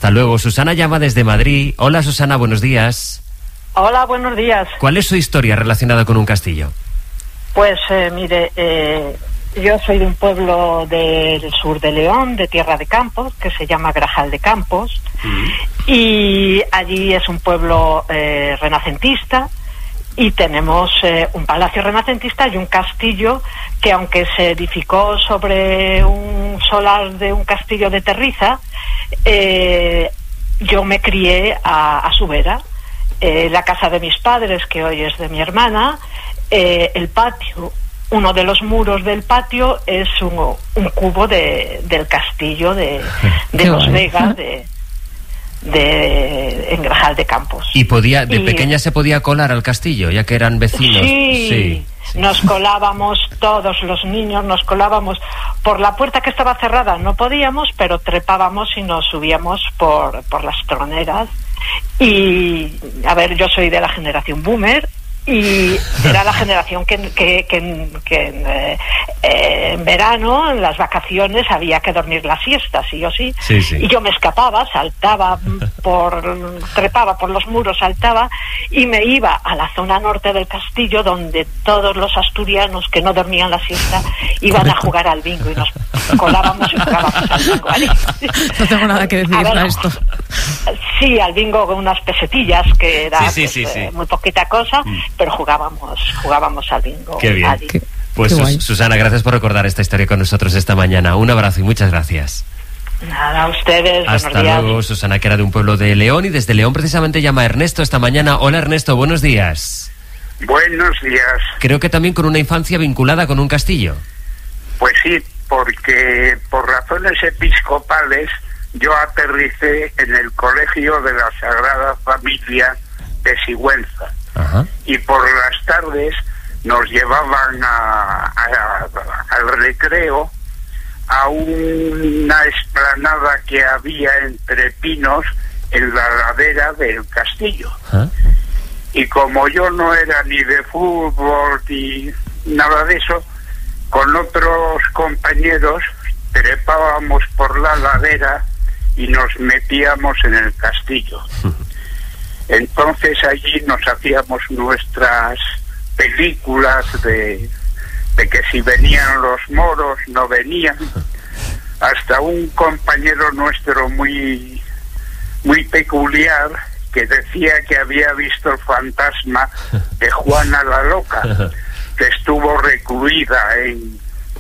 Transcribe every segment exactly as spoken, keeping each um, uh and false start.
Hasta luego. Susana llama desde Madrid. Hola, Susana, buenos días. Hola, buenos días. ¿Cuál es su historia relacionada con un castillo? Pues eh, mire, eh, yo soy de un pueblo del sur de León, de Tierra de Campos, que se llama Grajal de Campos, mm. y allí es un pueblo eh, renacentista, y tenemos eh, un palacio renacentista y un castillo que, aunque se edificó sobre un solar de un castillo de terriza, eh, yo me crié a, a su vera. Eh, la casa de mis padres, que hoy es de mi hermana, eh, el patio, uno de los muros del patio es un, un cubo de, del castillo de, de los Vega, de, de en Grajal de Campos. ¿Y podía, de y, pequeña se podía colar al castillo, ya que eran vecinos? Sí, sí, sí, nos colábamos, todos los niños nos colábamos por la puerta que estaba cerrada, no podíamos, pero trepábamos y nos subíamos por, por las troneras. Y, a ver, yo soy de la generación boomer, y era la generación que, que, que, que eh, eh, en verano, en las vacaciones, había que dormir la siesta, sí o sí. Sí, sí. Y yo me escapaba, saltaba por, trepaba por los muros, saltaba, y me iba a la zona norte del castillo, donde todos los asturianos que no dormían la siesta iban a jugar al bingo, y nos colábamos y jugábamos al bingo. ¿Vale? No tengo nada que decir a, ver, a esto. Sí, al bingo con unas pesetillas, que era sí, sí, pues, sí, eh, sí. muy poquita cosa, mm. pero jugábamos jugábamos al bingo. Qué bien. Qué, pues qué Susana, gracias por recordar esta historia con nosotros esta mañana. Un abrazo y muchas gracias. Nada, a ustedes. Hasta luego. Susana, que era de un pueblo de León, y desde León precisamente llama a Ernesto esta mañana. Hola, Ernesto, buenos días. Buenos días. Creo que también con una infancia vinculada con un castillo. Pues sí, porque por razones episcopales yo aterricé en el colegio de la Sagrada Familia de Sigüenza. Ajá. Y por las tardes nos llevaban a, a, a, al recreo a una explanada que había entre pinos en la ladera del castillo. ¿Ah? Y como yo no era ni de fútbol ni nada de eso, con otros compañeros trepábamos por la ladera y nos metíamos en el castillo. Entonces allí nos hacíamos nuestras películas de, de que si venían los moros, no venían. Hasta un compañero nuestro muy, muy peculiar, que decía que había visto el fantasma de Juana la Loca, que estuvo recluida en,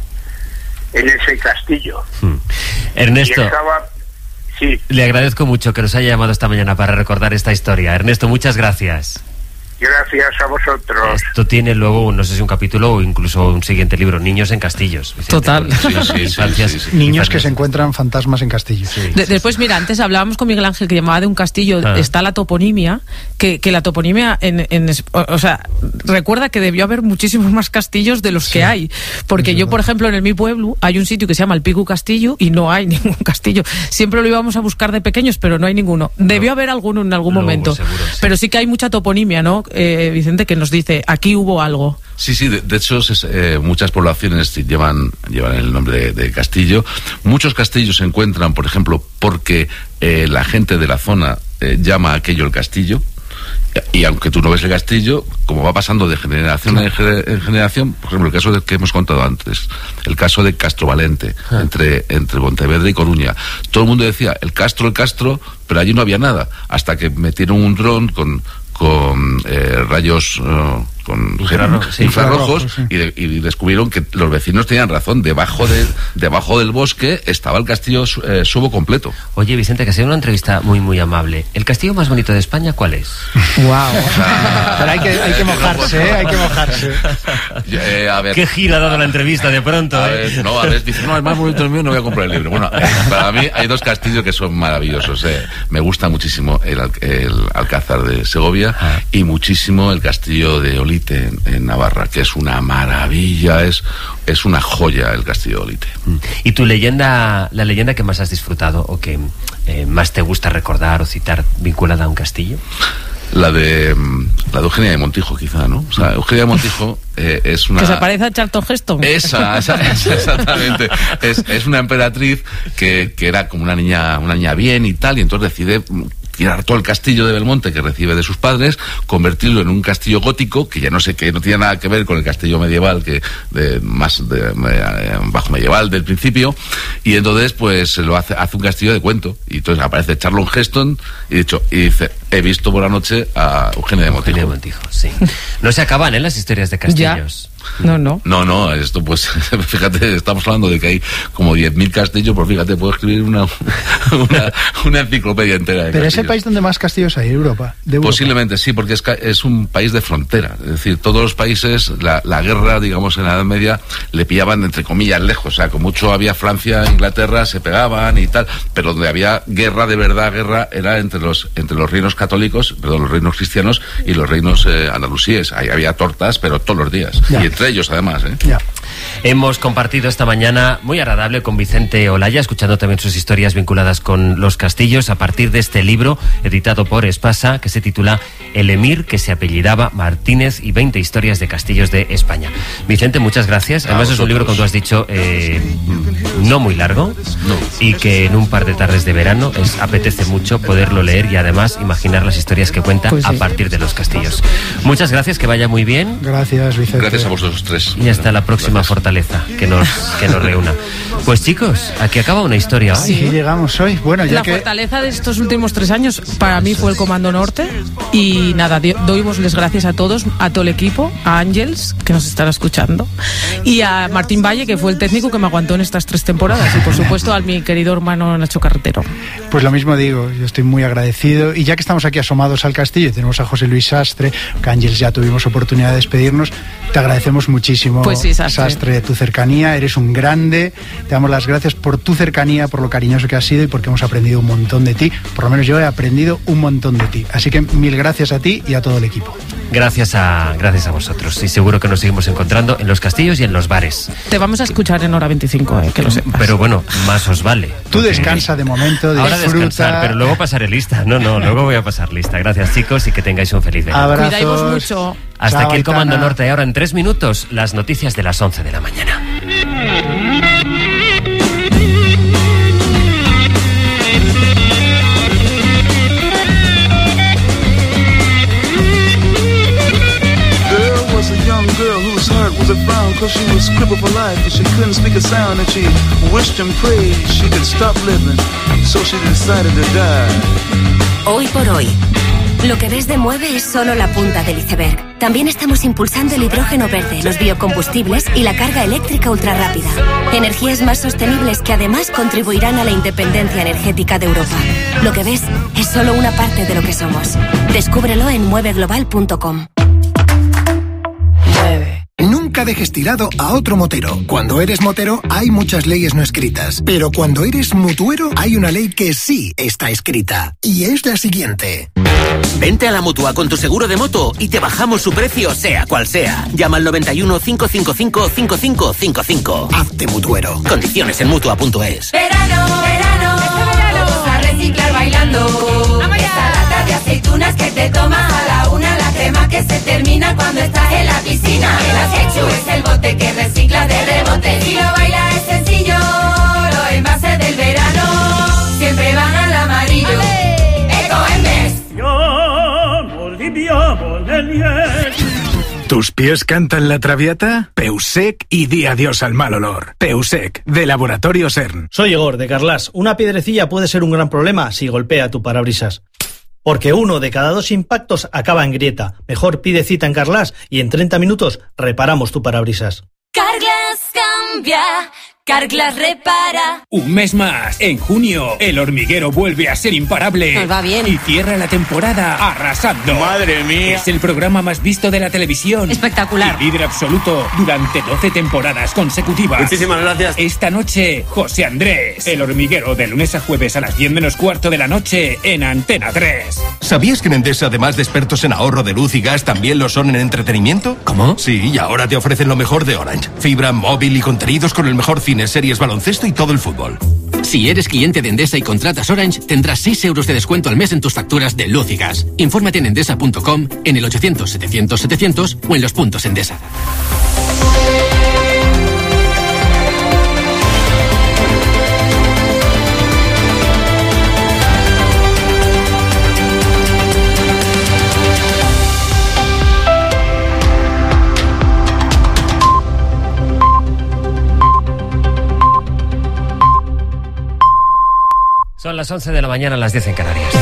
en ese castillo. Hmm. Ernesto, y estaba, sí. Le agradezco mucho que nos haya llamado esta mañana para recordar esta historia. Ernesto, muchas gracias. Gracias a vosotros. Esto tiene luego, no sé si un capítulo o incluso un siguiente libro, Niños en Castillos. Vicente. Total. Sí, sí, sí, sí, sí, sí. Niños que se encuentran fantasmas en castillos. Sí, de, sí, después, sí. mira, antes hablábamos con Miguel Ángel, que llamaba de un castillo, ah. está la toponimia, que, que la toponimia, en, en, o, o sea, recuerda que debió haber muchísimos más castillos de los sí. que hay. Porque sí, yo, por ejemplo, en el mi pueblo hay un sitio que se llama el Pico Castillo y no hay ningún castillo. Siempre lo íbamos a buscar de pequeños, pero no hay ninguno. Debió no. haber alguno en algún Luego, momento. Seguro, sí. Pero sí que hay mucha toponimia, ¿no, eh, Vicente? Que nos dice, aquí hubo algo. Sí, sí, de, de hecho es, eh, muchas poblaciones llevan, llevan el nombre de, de castillo. Muchos castillos se encuentran, por ejemplo, porque eh, la gente de la zona eh, llama a aquello el castillo. Y aunque tú no ves el castillo, como va pasando de generación en, en generación, por ejemplo, el caso del que hemos contado antes, el caso de Castrovalente, ah. entre, entre Pontevedra y Coruña. Todo el mundo decía, el Castro, el Castro, pero allí no había nada, hasta que metieron un dron con... con eh, rayos uh, con infrarrojos, sí, infrarrojos sí. y, de, y descubrieron que los vecinos tenían razón, debajo de debajo del bosque estaba el castillo eh, subo completo. Oye, Vicente, que ha sido una entrevista muy muy amable. ¿El castillo más bonito de España cuál es? Wow. Pero hay que, hay que mojarse, ¿eh? Hay que mojarse. Eh, a ver, ¿Qué gira ha dado la entrevista de pronto? A eh? ver, no, a ver, dice, no, el más bonito el mío, no voy a comprar el libro. Bueno, eh, para mí hay dos castillos que son maravillosos. Eh. Me gusta muchísimo el, el Alcázar de Segovia ah. y muchísimo el castillo de Olite en, en Navarra, que es una maravilla, es, es una joya el castillo de Olite. ¿Y tu leyenda, la leyenda que más has disfrutado o que eh, más te gusta recordar o citar vinculada a un castillo? La de la de Eugenia de Montijo, quizá, ¿no? O sea, Eugenia de Montijo eh, es una... Que se parece a Charlton Heston. Esa, esa, esa exactamente. Es, es una emperatriz que, que era como una niña, una niña bien y tal, y entonces decide tirar todo el castillo de Belmonte que recibe de sus padres, convertirlo en un castillo gótico, que ya no sé, que no tiene nada que ver con el castillo medieval, que de, más de, de, bajo medieval del principio, y entonces pues lo hace, hace un castillo de cuento, y entonces aparece Charlton Heston, y dicho, y dice, he visto por la noche a Eugenia de Montijo. Eugenia de Montijo, sí. No se acaban, ¿eh?, las historias de castillos. Ya. No, no. No, no, esto pues, fíjate, estamos hablando de que hay como diez mil castillos, pues fíjate, puedo escribir una, una, una enciclopedia entera de Pero castillos. es el país donde más castillos hay, Europa, de Europa. Posiblemente sí, porque es, es un país de frontera. Es decir, todos los países, la, la guerra, digamos, en la Edad Media, le pillaban, entre comillas, lejos. O sea, con mucho había Francia, Inglaterra, se pegaban y tal, pero donde había guerra de verdad, guerra, era entre los, entre los reinos católicos, perdón, los reinos cristianos y los reinos eh, andalusíes. Ahí había tortas, pero todos los días. Ya. Y entre ellos, además, ¿eh? Ya. Hemos compartido esta mañana muy agradable con Vicente Olaya, escuchando también sus historias vinculadas con los castillos, a partir de este libro editado por Espasa, que se titula El emir que se apellidaba Martínez y veinte historias de castillos de España. Vicente, muchas gracias. Además es un libro, como tú has dicho, eh, no muy largo, no. y que en un par de tardes de verano es, apetece mucho poderlo leer y además imaginar las historias que cuenta pues sí. a partir de los castillos. Muchas gracias, que vaya muy bien. Gracias, Vicente. Gracias a vosotros tres. Y hasta la próxima gracias. fortaleza que nos, que nos reúna. Pues chicos, aquí acaba una historia. Sí, hoy, ¿eh? llegamos hoy. Bueno, ya la que... fortaleza de estos últimos tres años para mí fue el Comando Norte, y nada, doy las gracias a todos, a todo el equipo, a Ángels, que nos estará escuchando, y a Martín Valle, que fue el técnico que me aguantó en estas tres temporadas, y por supuesto a mi querido hermano Nacho Carretero. Pues lo mismo digo, yo estoy muy agradecido, y ya que estamos aquí asomados al castillo y tenemos a José Luis Sastre, que Ángels ya tuvimos oportunidad de despedirnos, te agradecemos muchísimo, pues sí, Sastre. Sastre, tu cercanía, eres un grande, te damos las gracias por tu cercanía, por lo cariñoso que has sido y porque hemos aprendido un montón de ti, por lo menos yo he aprendido un montón de ti, así que mil gracias a ti y a todo el equipo. Gracias a, gracias a vosotros, y seguro que nos seguimos encontrando en los castillos y en los bares. Te vamos a escuchar en Hora veinticinco, eh, que lo sepas. Pero bueno, más os vale. Tú descansa de momento, ahora disfruta. Descansar, pero luego pasaré lista. No, no, luego voy a pasar lista. Gracias, chicos, y que tengáis un feliz verano. Abrazos. Cuidaos mucho. Hasta Chao, aquí el Comando Aitana. Norte. Y ahora en tres minutos, las noticias de las once de la mañana. A young girl whose heart was a frown, cause she was crippled for life, and she couldn't speak a sound, and she wished and prayed she could stop living, so she decided to die. Hoy por hoy, lo que ves de Mueve es solo la punta del iceberg. También estamos impulsando el hidrógeno verde, los biocombustibles y la carga eléctrica ultrarrápida. Energías más sostenibles que además contribuirán a la independencia energética de Europa. Lo que ves es solo una parte de lo que somos. Descúbrelo en mueve global punto com. Nunca dejes tirado a otro motero. Cuando eres motero hay muchas leyes no escritas, pero cuando eres mutuero hay una ley que sí está escrita, y es la siguiente. Vente a la Mutua con tu seguro de moto y te bajamos su precio sea cual sea. Llama al noventa y uno, cinco cinco cinco, cinco cinco cinco cinco. Hazte mutuero. Condiciones en mutua punto es. Verano, verano, este verano vamos a reciclar bailando. Esa lata de aceitunas que te tomas a la una, la crema que se termina cuando estás en la piscina. El acechu es el bote que recicla de rebote. Si lo bailas es sencillo, los envases del verano siempre van al amarillo. Ecoembes. ¿Tus pies cantan la traviata? Peusec y di adiós al mal olor. Peusec, de Laboratorio CERN. Soy Igor, de Carlas. Una piedrecilla puede ser un gran problema si golpea tu parabrisas. Porque uno de cada dos impactos acaba en grieta. Mejor pide cita en Carlas y en treinta minutos reparamos tu parabrisas. Carglass cambia, Carglass repara. Un mes más. En junio, El Hormiguero vuelve a ser imparable. Nos va bien. Y cierra la temporada arrasando. ¡Madre mía! Es el programa más visto de la televisión. Espectacular. Y líder absoluto durante doce temporadas consecutivas. Muchísimas gracias. Esta noche, José Andrés. El Hormiguero, de lunes a jueves a las diez menos cuarto de la noche en Antena tres. ¿Sabías que en Endesa, además de expertos en ahorro de luz y gas, también lo son en entretenimiento? ¿Cómo? Sí, y ahora te ofrecen lo mejor de Orange. Fibra, móvil y contenidos con el mejor cine, series, baloncesto y todo el fútbol. Si eres cliente de Endesa y contratas Orange, tendrás seis euros de descuento al mes en tus facturas de luz y gas. Infórmate en endesa punto com, en el ochocientos setecientos setecientos o en los puntos Endesa. Son las once de la mañana, las diez en Canarias.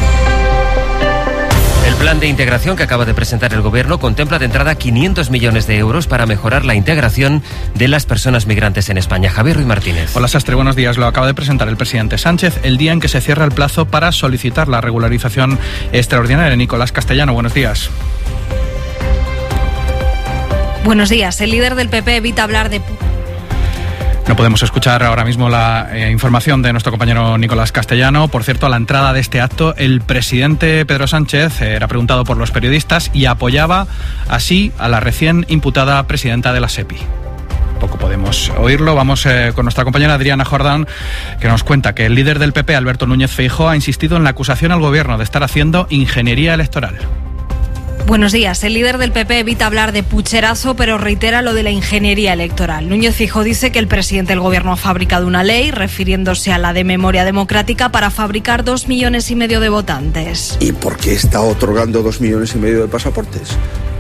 El plan de integración que acaba de presentar el Gobierno contempla de entrada quinientos millones de euros para mejorar la integración de las personas migrantes en España. Javier Ruiz Martínez. Hola Sastre, buenos días. Lo acaba de presentar el presidente Sánchez el día en que se cierra el plazo para solicitar la regularización extraordinaria. Nicolás Castellano, buenos días. Buenos días. El líder del P P evita hablar de... No podemos escuchar ahora mismo la eh, información de nuestro compañero Nicolás Castellano. Por cierto, a la entrada de este acto, el presidente Pedro Sánchez eh, era preguntado por los periodistas y apoyaba así a la recién imputada presidenta de la SEPI. Poco podemos oírlo. Vamos eh, con nuestra compañera Adriana Jordán, que nos cuenta que el líder del P P, Alberto Núñez Feijóo, ha insistido en la acusación al Gobierno de estar haciendo ingeniería electoral. Buenos días. El líder del P P evita hablar de pucherazo, pero reitera lo de la ingeniería electoral. Núñez Feijóo dice que el presidente del Gobierno ha fabricado una ley, refiriéndose a la de memoria democrática, para fabricar dos millones y medio de votantes. ¿Y por qué está otorgando dos millones y medio de pasaportes?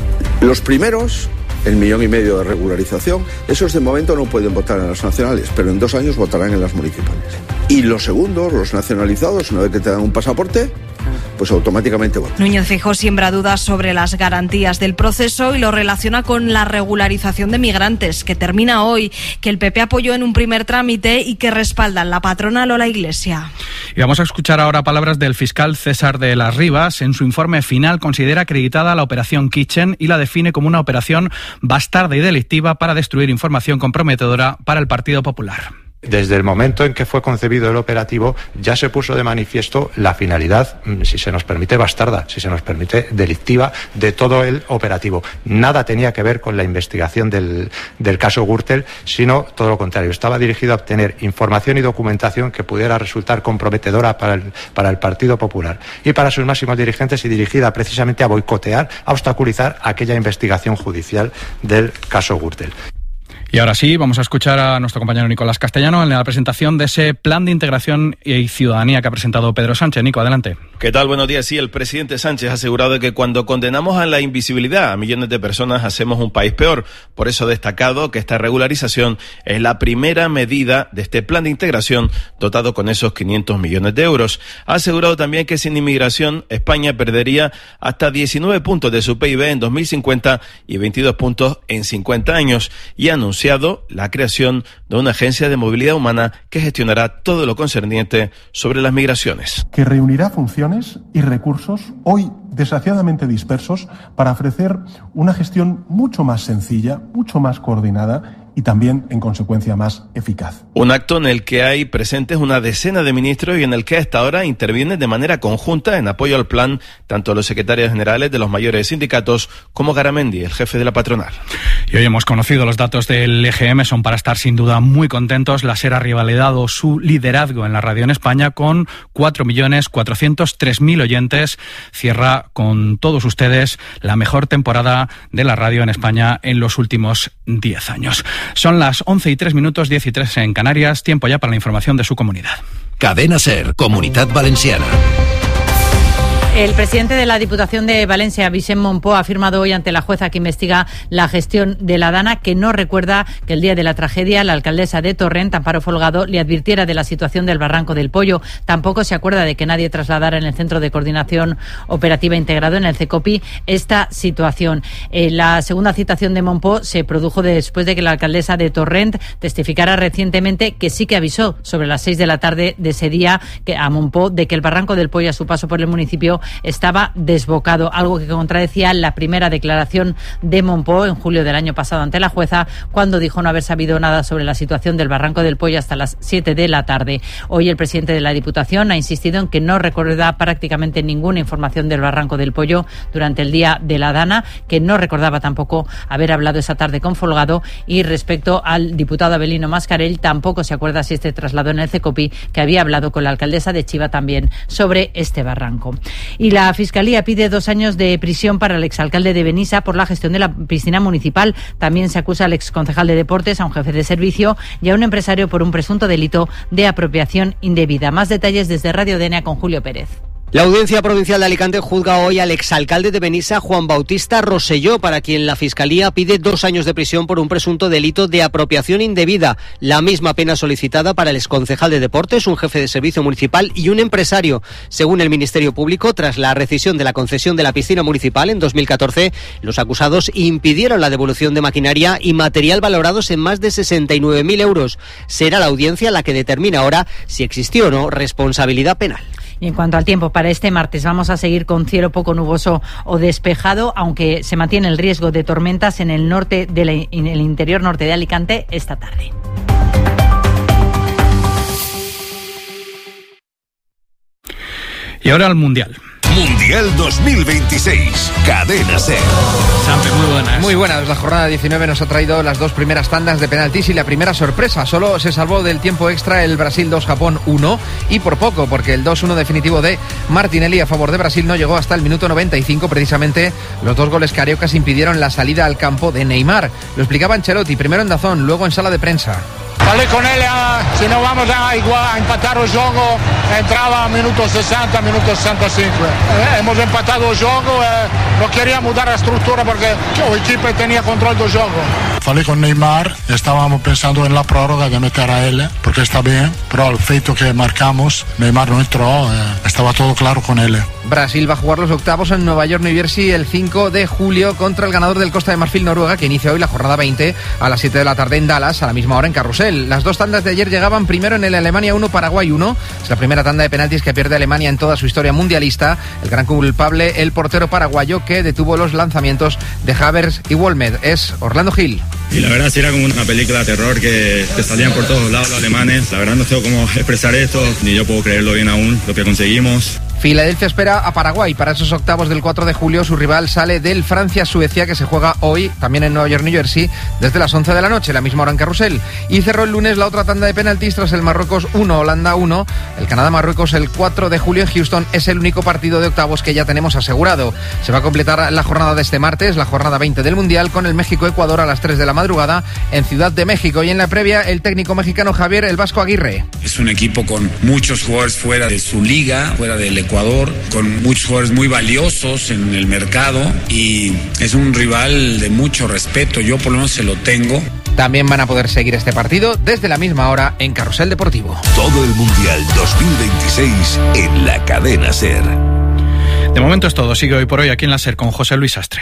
Los primeros, el millón y medio de regularización, esos de momento no pueden votar en las nacionales, pero en dos años votarán en las municipales. Y los segundos, los nacionalizados, una vez que te dan un pasaporte, pues automáticamente votan. Núñez Feijóo siembra dudas sobre las garantías del proceso y lo relaciona con la regularización de migrantes, que termina hoy, que el P P apoyó en un primer trámite y que respaldan la patronal o la Iglesia. Y vamos a escuchar ahora palabras del fiscal César de las Rivas. En su informe final considera acreditada la operación Kitchen y la define como una operación bastarda y delictiva para destruir información comprometedora para el Partido Popular. Desde el momento en que fue concebido el operativo ya se puso de manifiesto la finalidad, si se nos permite bastarda, si se nos permite delictiva, de todo el operativo. Nada tenía que ver con la investigación del, del caso Gürtel, sino todo lo contrario. Estaba dirigido a obtener información y documentación que pudiera resultar comprometedora para el, para el Partido Popular y para sus máximos dirigentes, y dirigida precisamente a boicotear, a obstaculizar aquella investigación judicial del caso Gürtel. Y ahora sí, vamos a escuchar a nuestro compañero Nicolás Castellano en la presentación de ese plan de integración y ciudadanía que ha presentado Pedro Sánchez. Nico, adelante. ¿Qué tal? Buenos días. Sí, el presidente Sánchez ha asegurado de que cuando condenamos a la invisibilidad a millones de personas hacemos un país peor. Por eso ha destacado que esta regularización es la primera medida de este plan de integración dotado con esos quinientos millones de euros. Ha asegurado también que sin inmigración España perdería hasta diecinueve puntos de su P I B en dos mil cincuenta y veintidós puntos en cincuenta años, y ha anunciado la creación de una agencia de movilidad humana que gestionará todo lo concerniente sobre las migraciones. Que reunirá funciones y recursos hoy desgraciadamente dispersos para ofrecer una gestión mucho más sencilla, mucho más coordinada y también, en consecuencia, más eficaz. Un acto en el que hay presentes una decena de ministros y en el que a esta hora intervienen de manera conjunta en apoyo al plan tanto los secretarios generales de los mayores sindicatos como Garamendi, el jefe de la patronal. Y hoy hemos conocido los datos del E G M, son para estar sin duda muy contentos. La SER ha revalidado su liderazgo en la radio en España con cuatro millones cuatrocientos tres mil oyentes. Cierra con todos ustedes la mejor temporada de la radio en España en los últimos diez años. Son las once y tres minutos, diez y tres en Canarias. Tiempo ya para la información de su comunidad. Cadena SER, Comunitat Valenciana. El presidente de la Diputación de Valencia, Vicent Monpó, ha afirmado hoy ante la jueza que investiga la gestión de la Dana que no recuerda que el día de la tragedia la alcaldesa de Torrent, Amparo Folgado, le advirtiera de la situación del Barranco del Pollo. Tampoco se acuerda de que nadie trasladara en el Centro de Coordinación Operativa Integrado, en el CECOPI, esta situación. Eh, la segunda citación de Monpó se produjo después de que la alcaldesa de Torrent testificara recientemente que sí que avisó sobre las seis de la tarde de ese día que a Monpó de que el Barranco del Pollo, a su paso por el municipio, río estaba desbocado, algo que contradecía la primera declaración de Monpó en julio del año pasado ante la jueza, cuando dijo no haber sabido nada sobre la situación del Barranco del Pollo hasta las siete de la tarde. Hoy el presidente de la Diputación ha insistido en que no recuerda prácticamente ninguna información del Barranco del Pollo durante el día de la Dana, que no recordaba tampoco haber hablado esa tarde con Folgado, y respecto al diputado Abelino Mascarell tampoco se acuerda si este trasladó en el CECOPI que había hablado con la alcaldesa de Chiva también sobre este barranco. Y la Fiscalía pide dos años de prisión para el exalcalde de Benissa por la gestión de la piscina municipal. También se acusa al exconcejal de Deportes, a un jefe de servicio y a un empresario por un presunto delito de apropiación indebida. Más detalles desde Radio D N A con Julio Pérez. La Audiencia Provincial de Alicante juzga hoy al exalcalde de Benissa, Juan Bautista Rosselló, para quien la Fiscalía pide dos años de prisión por un presunto delito de apropiación indebida. La misma pena solicitada para el exconcejal de Deportes, un jefe de servicio municipal y un empresario. Según el Ministerio Público, tras la rescisión de la concesión de la piscina municipal en dos mil catorce, los acusados impidieron la devolución de maquinaria y material valorados en más de sesenta y nueve mil euros. Será la audiencia la que determina ahora si existió o no responsabilidad penal. Y en cuanto al tiempo, para este martes vamos a seguir con cielo poco nuboso o despejado, aunque se mantiene el riesgo de tormentas en el norte de la, en el interior norte de Alicante esta tarde. Y ahora al Mundial. Mundial dos mil veintiséis, Cadena SER. Sampe, muy buenas. Muy buenas. La jornada diecinueve nos ha traído las dos primeras tandas de penaltis y la primera sorpresa. Solo se salvó del tiempo extra el Brasil dos, Japón uno, y por poco, porque el dos uno definitivo de Martinelli a favor de Brasil no llegó hasta el minuto noventa y cinco. Precisamente los dos goles cariocas impidieron la salida al campo de Neymar. Lo explicaba Ancelotti, primero en Dazón, luego en sala de prensa. Falei con él, si no vamos a, igual, a empatar el juego, entraba a minuto sesenta, minuto sesenta y cinco. Eh, hemos empatado el juego, eh, no quería mudar la estructura porque el equipo tenía control del juego. Falei con Neymar, estábamos pensando en la prórroga de meter a él, porque está bien, pero el feito que marcamos, Neymar no entró, eh, estaba todo claro con él. Brasil va a jugar los octavos en Nueva York, New Jersey, el cinco de julio contra el ganador del Costa de Marfil, Noruega, que inicia hoy la jornada veinte a las siete de la tarde en Dallas, a la misma hora en Carrusel. Las dos tandas de ayer llegaban primero en el Alemania uno, Paraguay uno. Es la primera tanda de penaltis que pierde Alemania en toda su historia mundialista. El gran culpable, el portero paraguayo que detuvo los lanzamientos de Havertz y Wolmed, es Orlando Gil. Y la verdad sí era como una película de terror que te salían por todos lados los alemanes. La verdad no sé cómo expresar esto, ni yo puedo creerlo bien aún, lo que conseguimos. Filadelfia espera a Paraguay para esos octavos del cuatro de julio. Su rival sale del Francia-Suecia, que se juega hoy, también en Nueva York, New Jersey, desde las once de la noche, la misma hora en Carrusel. Y cerró el lunes la otra tanda de penaltis tras el Marruecos uno, Holanda uno. El Canadá-Marruecos el cuatro de julio en Houston es el único partido de octavos que ya tenemos asegurado. Se va a completar la jornada de este martes, la jornada veinte del Mundial, con el México-Ecuador a las tres de la madrugada en Ciudad de México. Y en la previa, el técnico mexicano Javier El Vasco Aguirre. Es un equipo con muchos jugadores fuera de su liga, fuera del Ecuador, con muchos jugadores muy valiosos en el mercado, y es un rival de mucho respeto, yo por lo menos se lo tengo. También van a poder seguir este partido desde la misma hora en Carrusel Deportivo. Todo el Mundial dos mil veintiséis en la Cadena SER. De momento es todo. Sigue hoy por hoy aquí en la SER con José Luis Astre.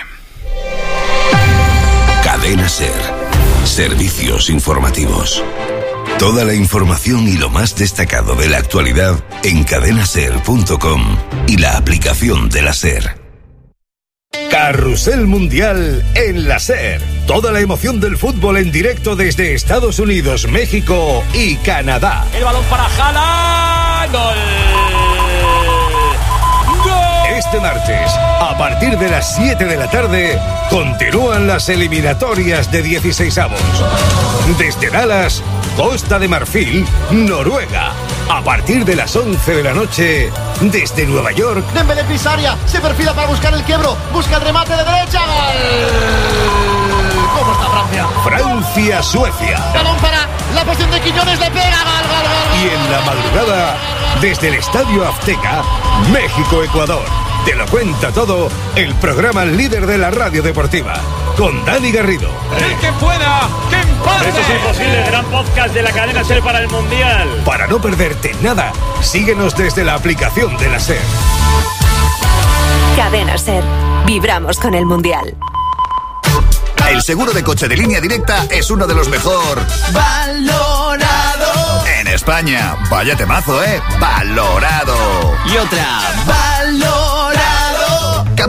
Cadena SER. Servicios informativos. Toda la información y lo más destacado de la actualidad en cadena ser punto com y la aplicación de la SER. Carrusel Mundial en la SER. Toda la emoción del fútbol en directo desde Estados Unidos, México y Canadá. El balón para Haaland. ¡Gol! Este martes, a partir de las siete de la tarde, continúan las eliminatorias de dieciseisavos. Desde Dallas, Costa de Marfil, Noruega. A partir de las once de la noche, desde Nueva York. Dembélé pisa área, se perfila para buscar el quiebro, busca el remate de derecha. ¡Gol! ¿Cómo está Francia? Francia, Suecia. Balón para la posición de Quiñones, le pega. Gol, gol, gol. Y en la madrugada, desde el Estadio Azteca, México, Ecuador. Te lo cuenta todo el programa líder de la radio deportiva, con Dani Garrido. El que pueda, que empate. Eso es imposible, gran podcast de la cadena SER para el Mundial. Para no perderte nada, síguenos desde la aplicación de la SER. Cadena SER, vibramos con el Mundial. El seguro de coche de Línea Directa es uno de los mejor valorado en España. Vaya temazo, ¿eh? Valorado. Y otra, valorado.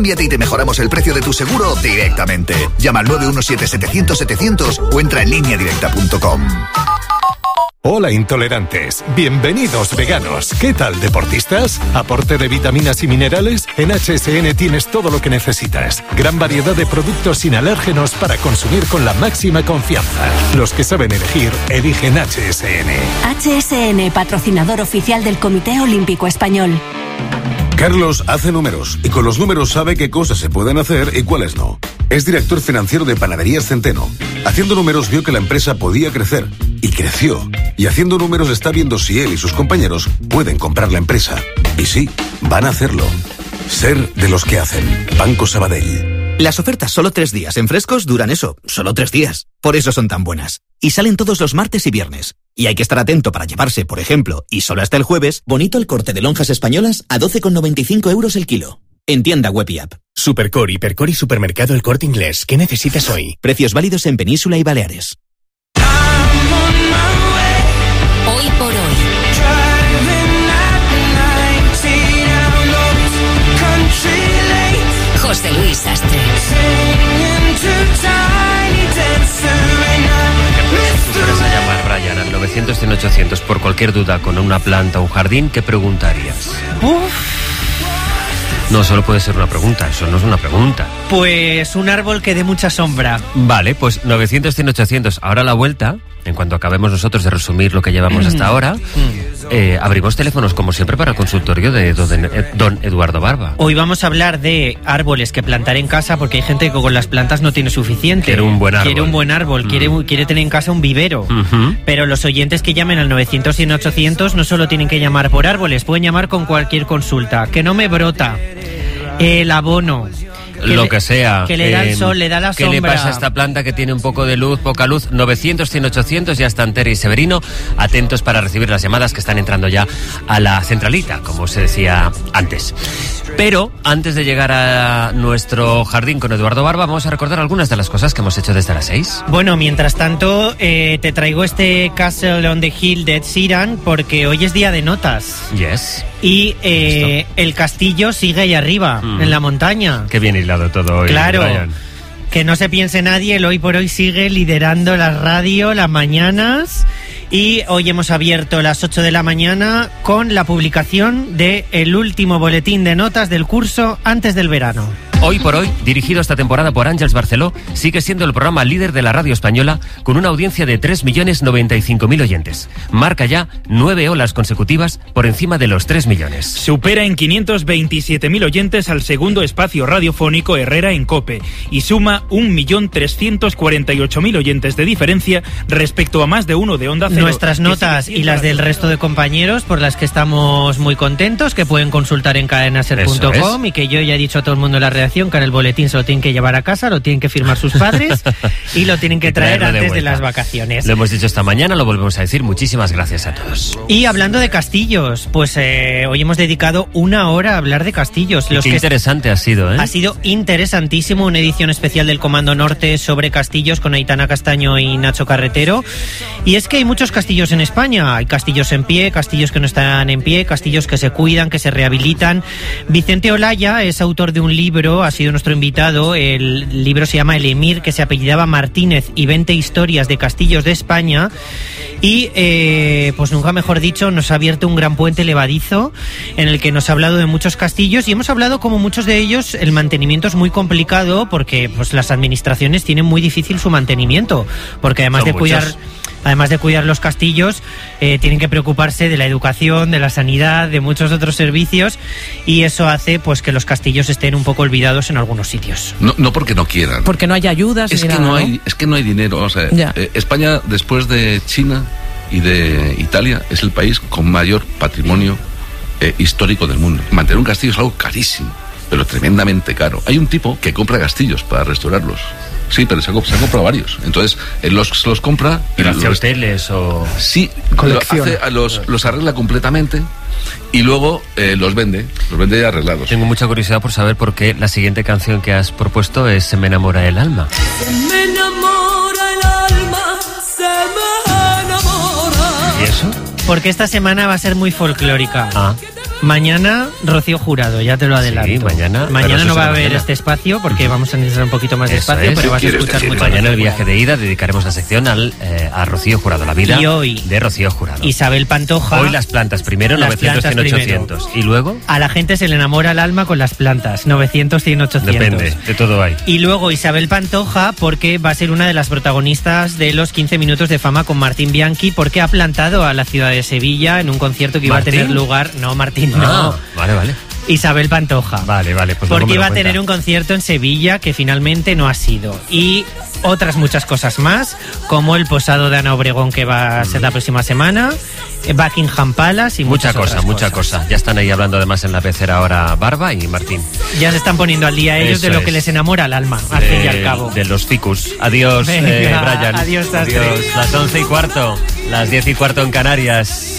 Cámbiate y te mejoramos el precio de tu seguro directamente. Llama al nueve uno siete setecientos setecientos o entra en línea directa punto com. Hola intolerantes, bienvenidos veganos. ¿Qué tal deportistas? ¿Aporte de vitaminas y minerales? En H S N tienes todo lo que necesitas. Gran variedad de productos sin alérgenos para consumir con la máxima confianza. Los que saben elegir, eligen H S N. H S N, patrocinador oficial del Comité Olímpico Español. Carlos hace números y con los números sabe qué cosas se pueden hacer y cuáles no. Es director financiero de Panaderías Centeno. Haciendo números vio que la empresa podía crecer y creció. Y haciendo números está viendo si él y sus compañeros pueden comprar la empresa. Y sí, van a hacerlo. Ser de los que hacen. Banco Sabadell. Las ofertas solo tres días en Frescos duran eso, solo tres días. Por eso son tan buenas. Y salen todos los martes y viernes. Y hay que estar atento para llevarse, por ejemplo, y solo hasta el jueves, bonito el corte de lonjas españolas a doce con noventa y cinco euros el kilo. En tienda web y app. Supercore, Hipercore y Supermercado El Corte Inglés. ¿Qué necesitas hoy? Precios válidos en Península y Baleares. Hoy por hoy. José Luis Sastre. Si a llamar, Brian, al novecientos cien ochocientos por cualquier duda con una planta o un jardín, ¿qué preguntarías? Uf. No, solo puede ser una pregunta, eso no es una pregunta. Pues un árbol que dé mucha sombra. Vale, pues novecientos cien ochocientos. Ahora a la vuelta, en cuanto acabemos nosotros de resumir lo que llevamos hasta ahora, eh, abrimos teléfonos como siempre para el consultorio de don, don Eduardo Barba. Hoy vamos a hablar de árboles que plantar en casa, porque hay gente que con las plantas no tiene suficiente. Quiere un buen árbol. Quiere un buen árbol, mm. quiere, quiere tener en casa un vivero. Uh-huh. Pero los oyentes que llamen al novecientos cien ochocientos no solo tienen que llamar por árboles, pueden llamar con cualquier consulta. Que no me brota el abono. Que lo le, que sea. Que le da el sol, le da la ¿qué sombra? ¿Qué le pasa a esta planta que tiene un poco de luz, poca luz? novecientos cien ochocientos, ya están Tere y Severino, atentos para recibir las llamadas que están entrando ya a la centralita, como se decía antes. Pero, antes de llegar a nuestro jardín con Eduardo Barba, vamos a recordar algunas de las cosas que hemos hecho desde las seis. Bueno, mientras tanto, eh, te traigo este Castle on the Hill de Ed Sheeran, porque hoy es día de notas. Yes. Y eh, el castillo sigue ahí arriba, mm. en la montaña. Qué bien hilado todo hoy. Claro. Brian. Que no se piense nadie, el Hoy por Hoy sigue liderando la radio las mañanas. Y hoy hemos abierto las ocho de la mañana con la publicación de el último boletín de notas del curso antes del verano. Hoy por Hoy, dirigido esta temporada por Àngels Barceló, sigue siendo el programa líder de la radio española con una audiencia de tres millones noventa y cinco mil oyentes. Marca ya nueve olas consecutivas por encima de los tres millones. Supera en quinientos veintisiete mil oyentes al segundo espacio radiofónico Herrera en COPE y suma un millón trescientos cuarenta y ocho mil oyentes de diferencia respecto a más de uno de Onda Cero. Nuestras notas y las del resto de compañeros por las que estamos muy contentos, que pueden consultar en cadenaser punto com y que yo ya he dicho a todo el mundo en la redacción que en el boletín se lo tienen que llevar a casa, lo tienen que firmar sus padres y lo tienen que traer antes de, de las vacaciones. Lo hemos dicho esta mañana, lo volvemos a decir. Muchísimas gracias a todos. Y hablando de castillos, pues eh, hoy hemos dedicado una hora a hablar de castillos. Los Qué que interesante ha sido, ¿eh? Ha sido interesantísimo, una edición especial del Comando Norte sobre castillos con Aitana Castaño y Nacho Carretero. Y es que hay muchos castillos en España. Hay castillos en pie, castillos que no están en pie, castillos que se cuidan, que se rehabilitan. Vicente Olaya es autor de un libro, ha sido nuestro invitado. El libro se llama El Emir, que se apellidaba Martínez, y veinte historias de castillos de España. Y, eh, pues nunca mejor dicho, nos ha abierto un gran puente levadizo en el que nos ha hablado de muchos castillos y hemos hablado como muchos de ellos el mantenimiento es muy complicado porque pues las administraciones tienen muy difícil su mantenimiento, porque además Son de cuidar... Muchos. Además de cuidar los castillos, eh, tienen que preocuparse de la educación, de la sanidad, de muchos otros servicios, y eso hace pues que los castillos estén un poco olvidados en algunos sitios. No, no porque no quieran. Porque no hay ayudas. Es ni que nada, no ¿no? hay, es que no hay dinero. O sea, eh, España, después de China y de Italia, es el país con mayor patrimonio eh, histórico del mundo. Mantener un castillo es algo carísimo, pero tremendamente caro. Hay un tipo que compra castillos para restaurarlos. Sí, pero se ha, se ha comprado varios. Entonces, él los, los compra... ¿Pero hace hoteles o...? Sí, lo hace, los, los arregla completamente y luego eh, los vende, los vende ya arreglados. Tengo mucha curiosidad por saber por qué la siguiente canción que has propuesto es Se me enamora el alma. Se me enamora el alma, se me enamora. ¿Y eso? Porque esta semana va a ser muy folclórica. Ah. Mañana Rocío Jurado, ya te lo adelanto. Sí, mañana. Mañana no va a haber mañana. este espacio porque vamos a necesitar un poquito más de Eso espacio, es. pero vas a escuchar mucho. Mañana el viaje de ida dedicaremos la sección al, eh, a Rocío Jurado, la vida y hoy, de Rocío Jurado. Isabel Pantoja. Hoy las plantas primero, las novecientos, plantas cien, ochocientos. Primero. ¿Y luego? A la gente se le enamora el alma con las plantas, novecientos, cien, ochocientos. Depende, de todo hay. Y luego Isabel Pantoja porque va a ser una de las protagonistas de los quince minutos de fama con Martín Bianchi, porque ha plantado a la ciudad de Sevilla en un concierto que iba ¿Martín? a tener lugar... No, Martín, ah, no. Vale, vale. Isabel Pantoja. Vale, vale. Pues porque iba a cuenta. tener un concierto en Sevilla que finalmente no ha sido. Y otras muchas cosas más, como el posado de Ana Obregón que va a ser la próxima semana, Buckingham Palace y mucha muchas cosa, otras mucha cosas. cosa. Ya están ahí hablando además en la pecera ahora Barba y Martín. Ya se están poniendo al día ellos Eso de lo es. que les enamora el alma, al de, fin y al cabo. De los ficus. Adiós, Venga, eh, Brian. Adiós, Sastre. Adiós. Las once y cuarto, las diez y cuarto en Canarias.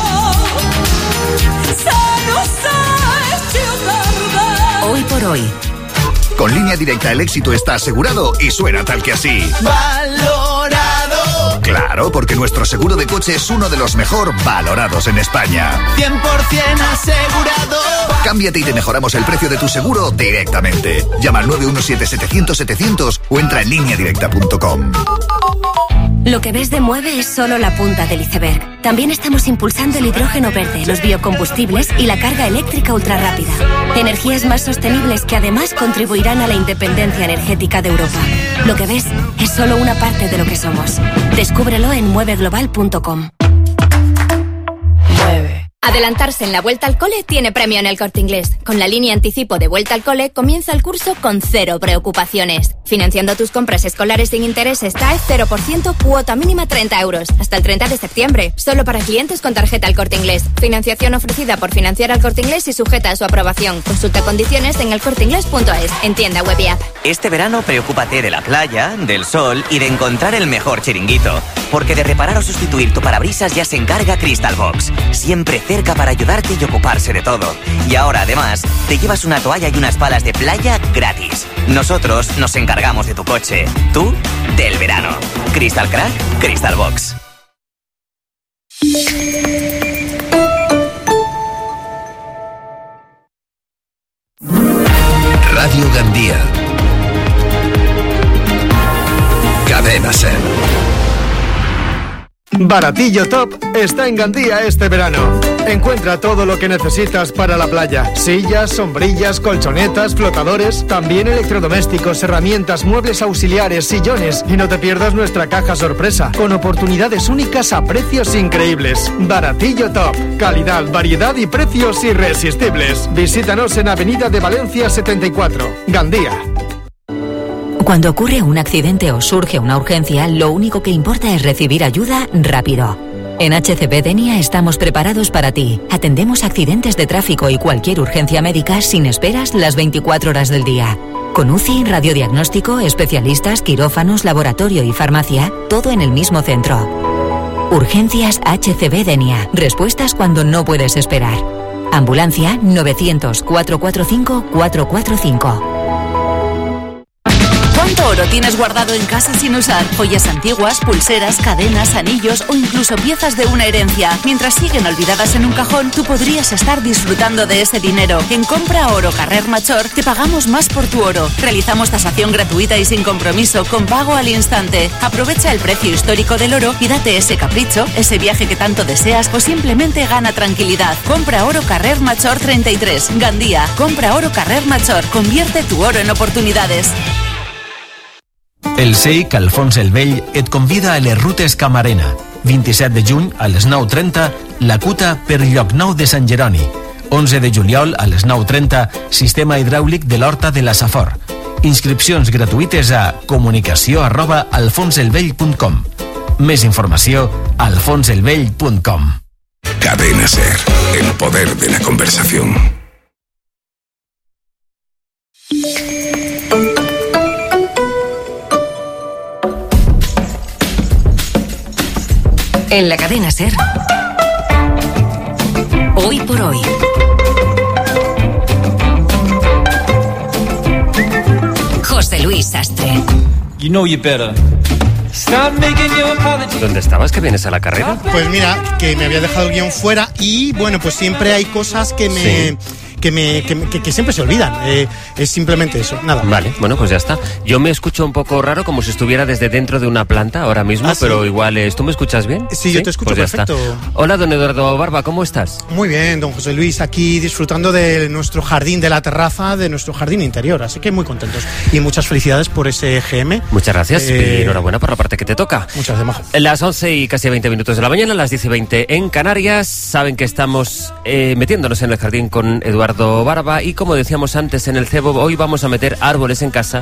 Hoy por hoy. Con Línea Directa el éxito está asegurado y suena tal que así. Valorado. Claro, porque nuestro seguro de coche es uno de los mejor valorados en España. cien por ciento asegurado. Cámbiate y te mejoramos el precio de tu seguro directamente. Llama al nueve uno siete, setecientos, setecientos o entra en línea directa punto com. Lo que ves de Mueve es solo la punta del iceberg. También estamos impulsando el hidrógeno verde, los biocombustibles y la carga eléctrica ultrarrápida. Energías más sostenibles que además contribuirán a la independencia energética de Europa. Lo que ves es solo una parte de lo que somos. Descúbrelo en mueve global punto com. Adelantarse en la vuelta al cole tiene premio en el Corte Inglés. Con la línea anticipo de vuelta al cole comienza el curso con cero preocupaciones. Financiando tus compras escolares sin intereses T A E cero por ciento, cuota mínima treinta euros. Hasta el treinta de septiembre. Solo para clientes con tarjeta al Corte Inglés. Financiación ofrecida por Financiar al Corte Inglés y sujeta a su aprobación. Consulta condiciones en el corte inglés punto es. En tienda web y app. Este verano preocúpate de la playa, del sol y de encontrar el mejor chiringuito. Porque de reparar o sustituir tu parabrisas ya se encarga Crystal Box. Siempre cerca para ayudarte y ocuparse de todo. Y ahora además te llevas una toalla y unas palas de playa gratis. Nosotros nos encargamos de tu coche. Tú, del verano. Crystal Crack, Crystal Box. Radio Gandía. Cadena Ser. Baratillo Top está en Gandía este verano. Encuentra todo lo que necesitas para la playa. Sillas, sombrillas, colchonetas, flotadores, también electrodomésticos, herramientas, muebles auxiliares, sillones. Y no te pierdas nuestra caja sorpresa, con oportunidades únicas a precios increíbles. Baratillo Top. Calidad, variedad y precios irresistibles. Visítanos en Avenida de Valencia setenta y cuatro, Gandía. Cuando ocurre un accidente o surge una urgencia, lo único que importa es recibir ayuda rápido. En H C B Denia estamos preparados para ti. Atendemos accidentes de tráfico y cualquier urgencia médica sin esperas las veinticuatro horas del día. Con U C I, radiodiagnóstico, especialistas, quirófanos, laboratorio y farmacia, todo en el mismo centro. Urgencias H C B Denia. Respuestas cuando no puedes esperar. Ambulancia novecientos, cuatrocientos cuarenta y cinco, cuatrocientos cuarenta y cinco. ¿Cuánto oro tienes guardado en casa sin usar? Joyas antiguas, pulseras, cadenas, anillos o incluso piezas de una herencia. Mientras siguen olvidadas en un cajón, tú podrías estar disfrutando de ese dinero. En Compra Oro Carrer Machor te pagamos más por tu oro. Realizamos tasación gratuita y sin compromiso, con pago al instante. Aprovecha el precio histórico del oro y date ese capricho, ese viaje que tanto deseas o simplemente gana tranquilidad. Compra Oro Carrer Machor treinta y tres, Gandía. Compra Oro Carrer Machor. Convierte tu oro en oportunidades. El S E I C Alfons el Vell et convida a les rutes Camarena. vint-i-set de juny a les nou trenta, la cuta per Llocnou de Sant Jeroni. onze de juliol a les nou trenta, sistema hidràulic de l'Horta de la Safor. Inscripcions gratuïtes a comunicació arroba alfonselvell punt com. Més informació a alfonselvell punt com. Cadena Ser, el poder de la conversación. En la cadena Ser. Hoy por hoy. José Luis Sastre. You know you better ¿Dónde estabas? ¿Que vienes a la carrera? Pues mira, que me había dejado el guión fuera y bueno, pues siempre hay cosas que me... Sí. Que, me, que, que, que siempre se olvidan. Eh, es simplemente eso, nada. Vale, bueno, pues ya está. Yo me escucho un poco raro, como si estuviera desde dentro de una planta ahora mismo, ¿ah, pero sí? Igual es... ¿Tú me escuchas bien? Sí, ¿sí? Yo te escucho pues perfecto. Hola, don Eduardo Barba, ¿cómo estás? Muy bien, don José Luis, aquí disfrutando de nuestro jardín, de la terraza, de nuestro jardín interior, así que muy contentos. Y muchas felicidades por ese G M. Muchas gracias eh... y enhorabuena por la parte que te toca. Muchas gracias, Majo. Las once y casi veinte minutos de la mañana, las diez y veinte en Canarias. Saben que estamos eh, metiéndonos en el jardín con Eduardo Barba. Y como decíamos antes en el cebo, hoy vamos a meter árboles en casa,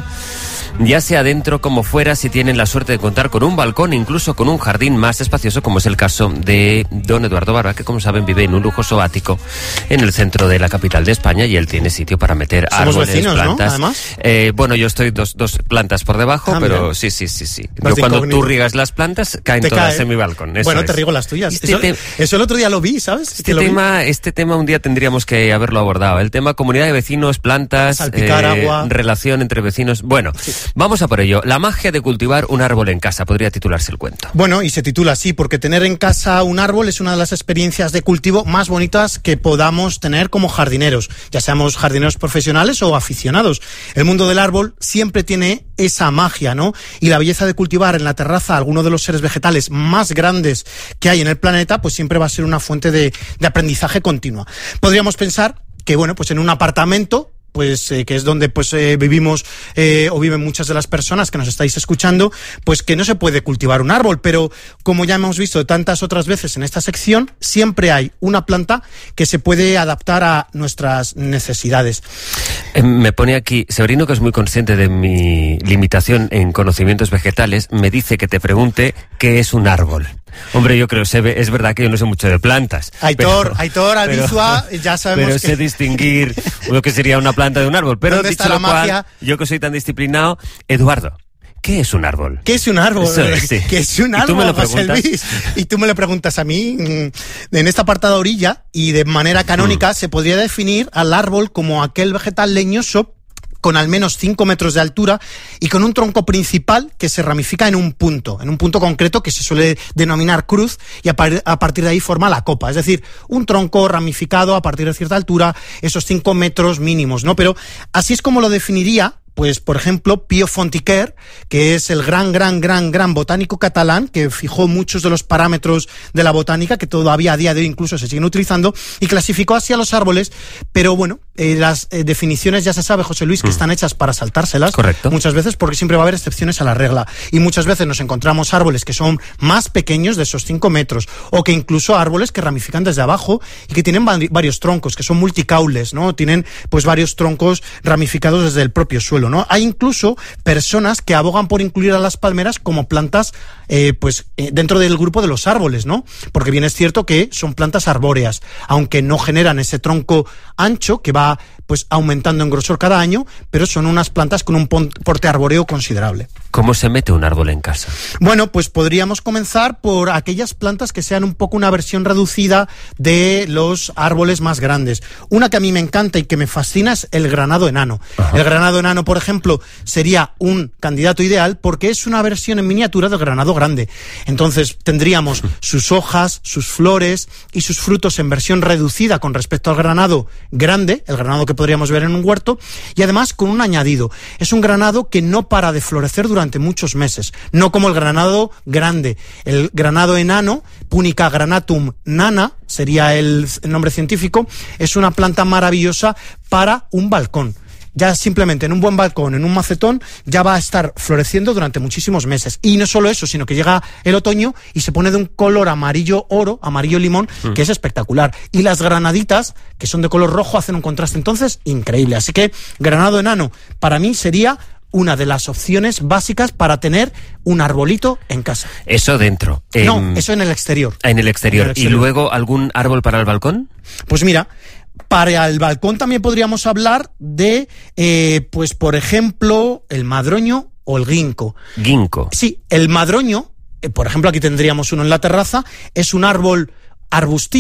ya sea dentro como fuera, si tienen la suerte de contar con un balcón, incluso con un jardín más espacioso, como es el caso de don Eduardo Barba, que como saben vive en un lujoso ático en el centro de la capital de España y él tiene sitio para meter Somos árboles, vecinos, plantas. ¿no? Además. Eh, bueno, yo estoy dos, dos plantas por debajo, ah, pero mira. sí, sí, sí, sí. Pero cuando tú riegas las plantas, caen te todas cae. en mi balcón. Eso bueno, es. te riego las tuyas. Este eso, te... eso el otro día lo vi, ¿sabes? Este tema, vi. este tema un día tendríamos que haberlo abordado. El tema comunidad de vecinos, plantas, salpicar eh, agua, relación entre vecinos. Bueno, sí. Vamos a por ello. La magia de cultivar un árbol en casa, podría titularse el cuento. Bueno, y se titula así, porque tener en casa un árbol es una de las experiencias de cultivo más bonitas que podamos tener como jardineros, ya seamos jardineros profesionales o aficionados. El mundo del árbol siempre tiene esa magia, ¿no? Y la belleza de cultivar en la terraza alguno de los seres vegetales más grandes que hay en el planeta, pues siempre va a ser una fuente de, de aprendizaje continua. Podríamos pensar que, bueno, pues en un apartamento, pues eh, que es donde pues eh, vivimos eh, o viven muchas de las personas que nos estáis escuchando, pues que no se puede cultivar un árbol, pero como ya hemos visto tantas otras veces en esta sección, siempre hay una planta que se puede adaptar a nuestras necesidades. Eh, me pone aquí, Severino, que es muy consciente de mi limitación en conocimientos vegetales, me dice que te pregunte qué es un árbol. Hombre, yo creo, se es verdad que yo no sé mucho de plantas. Aitor, pero, Aitor, Albizua, ya sabemos pero que... sé distinguir lo que sería una planta de un árbol. Pero ¿dónde dicho está la lo cual, magia? Yo que soy tan disciplinado, Eduardo, ¿qué es un árbol? ¿Qué es un árbol? Eso es, sí. ¿Qué es un árbol? ¿Y tú me lo preguntas? Luis? Y tú me lo preguntas a mí. En esta apartada orilla, y de manera canónica, mm. se podría definir al árbol como aquel vegetal leñoso con al menos cinco metros de altura y con un tronco principal que se ramifica en un punto, en un punto concreto que se suele denominar cruz, y a, par a partir de ahí forma la copa. Es decir, un tronco ramificado a partir de cierta altura, esos cinco metros mínimos, ¿no? Pero así es como lo definiría, pues, por ejemplo, Pío Fontiquer, que es el gran, gran, gran, gran botánico catalán, que fijó muchos de los parámetros de la botánica, que todavía a día de hoy incluso se siguen utilizando, y clasificó así a los árboles, pero bueno, eh, las eh, definiciones ya se sabe, José Luis, que mm. están hechas para saltárselas. Correcto. Muchas veces, porque siempre va a haber excepciones a la regla, y muchas veces nos encontramos árboles que son más pequeños de esos cinco metros, o que incluso árboles que ramifican desde abajo, y que tienen varios troncos, que son multicaules, ¿no? Tienen, pues, varios troncos ramificados desde el propio suelo, ¿no? Hay incluso personas que abogan por incluir a las palmeras como plantas eh, pues eh, dentro del grupo de los árboles, ¿no? Porque bien es cierto que son plantas arbóreas, aunque no generan ese tronco ancho que va pues aumentando en grosor cada año, pero son unas plantas con un porte arbóreo considerable. ¿Cómo se mete un árbol en casa? Bueno, pues podríamos comenzar por aquellas plantas que sean un poco una versión reducida de los árboles más grandes. Una que a mí me encanta y que me fascina es el granado enano. Ajá. El granado enano, por ejemplo, sería un candidato ideal porque es una versión en miniatura del granado grande. Entonces tendríamos sus hojas, sus flores y sus frutos en versión reducida con respecto al granado grande, el granado que podríamos ver en un huerto, y además con un añadido. Es un granado que no para de florecer durante muchos meses, no como el granado grande. El granado enano, Punica granatum nana, sería el nombre científico, es una planta maravillosa para un balcón. Ya simplemente en un buen balcón, en un macetón, ya va a estar floreciendo durante muchísimos meses. Y no solo eso, sino que llega el otoño y se pone de un color amarillo oro, amarillo limón, mm. que es espectacular. Y las granaditas, que son de color rojo, hacen un contraste entonces increíble. Así que granado enano, para mí sería una de las opciones básicas para tener un arbolito en casa. Eso dentro. No, en... eso en el exterior. En el exterior. En el exterior. ¿Y luego algún árbol para el balcón? Pues mira, para el balcón también podríamos hablar de, eh, pues por ejemplo, el madroño o el ginkgo. Ginkgo. Sí, el madroño, eh, por ejemplo, aquí tendríamos uno en la terraza, es un árbol arbustivo,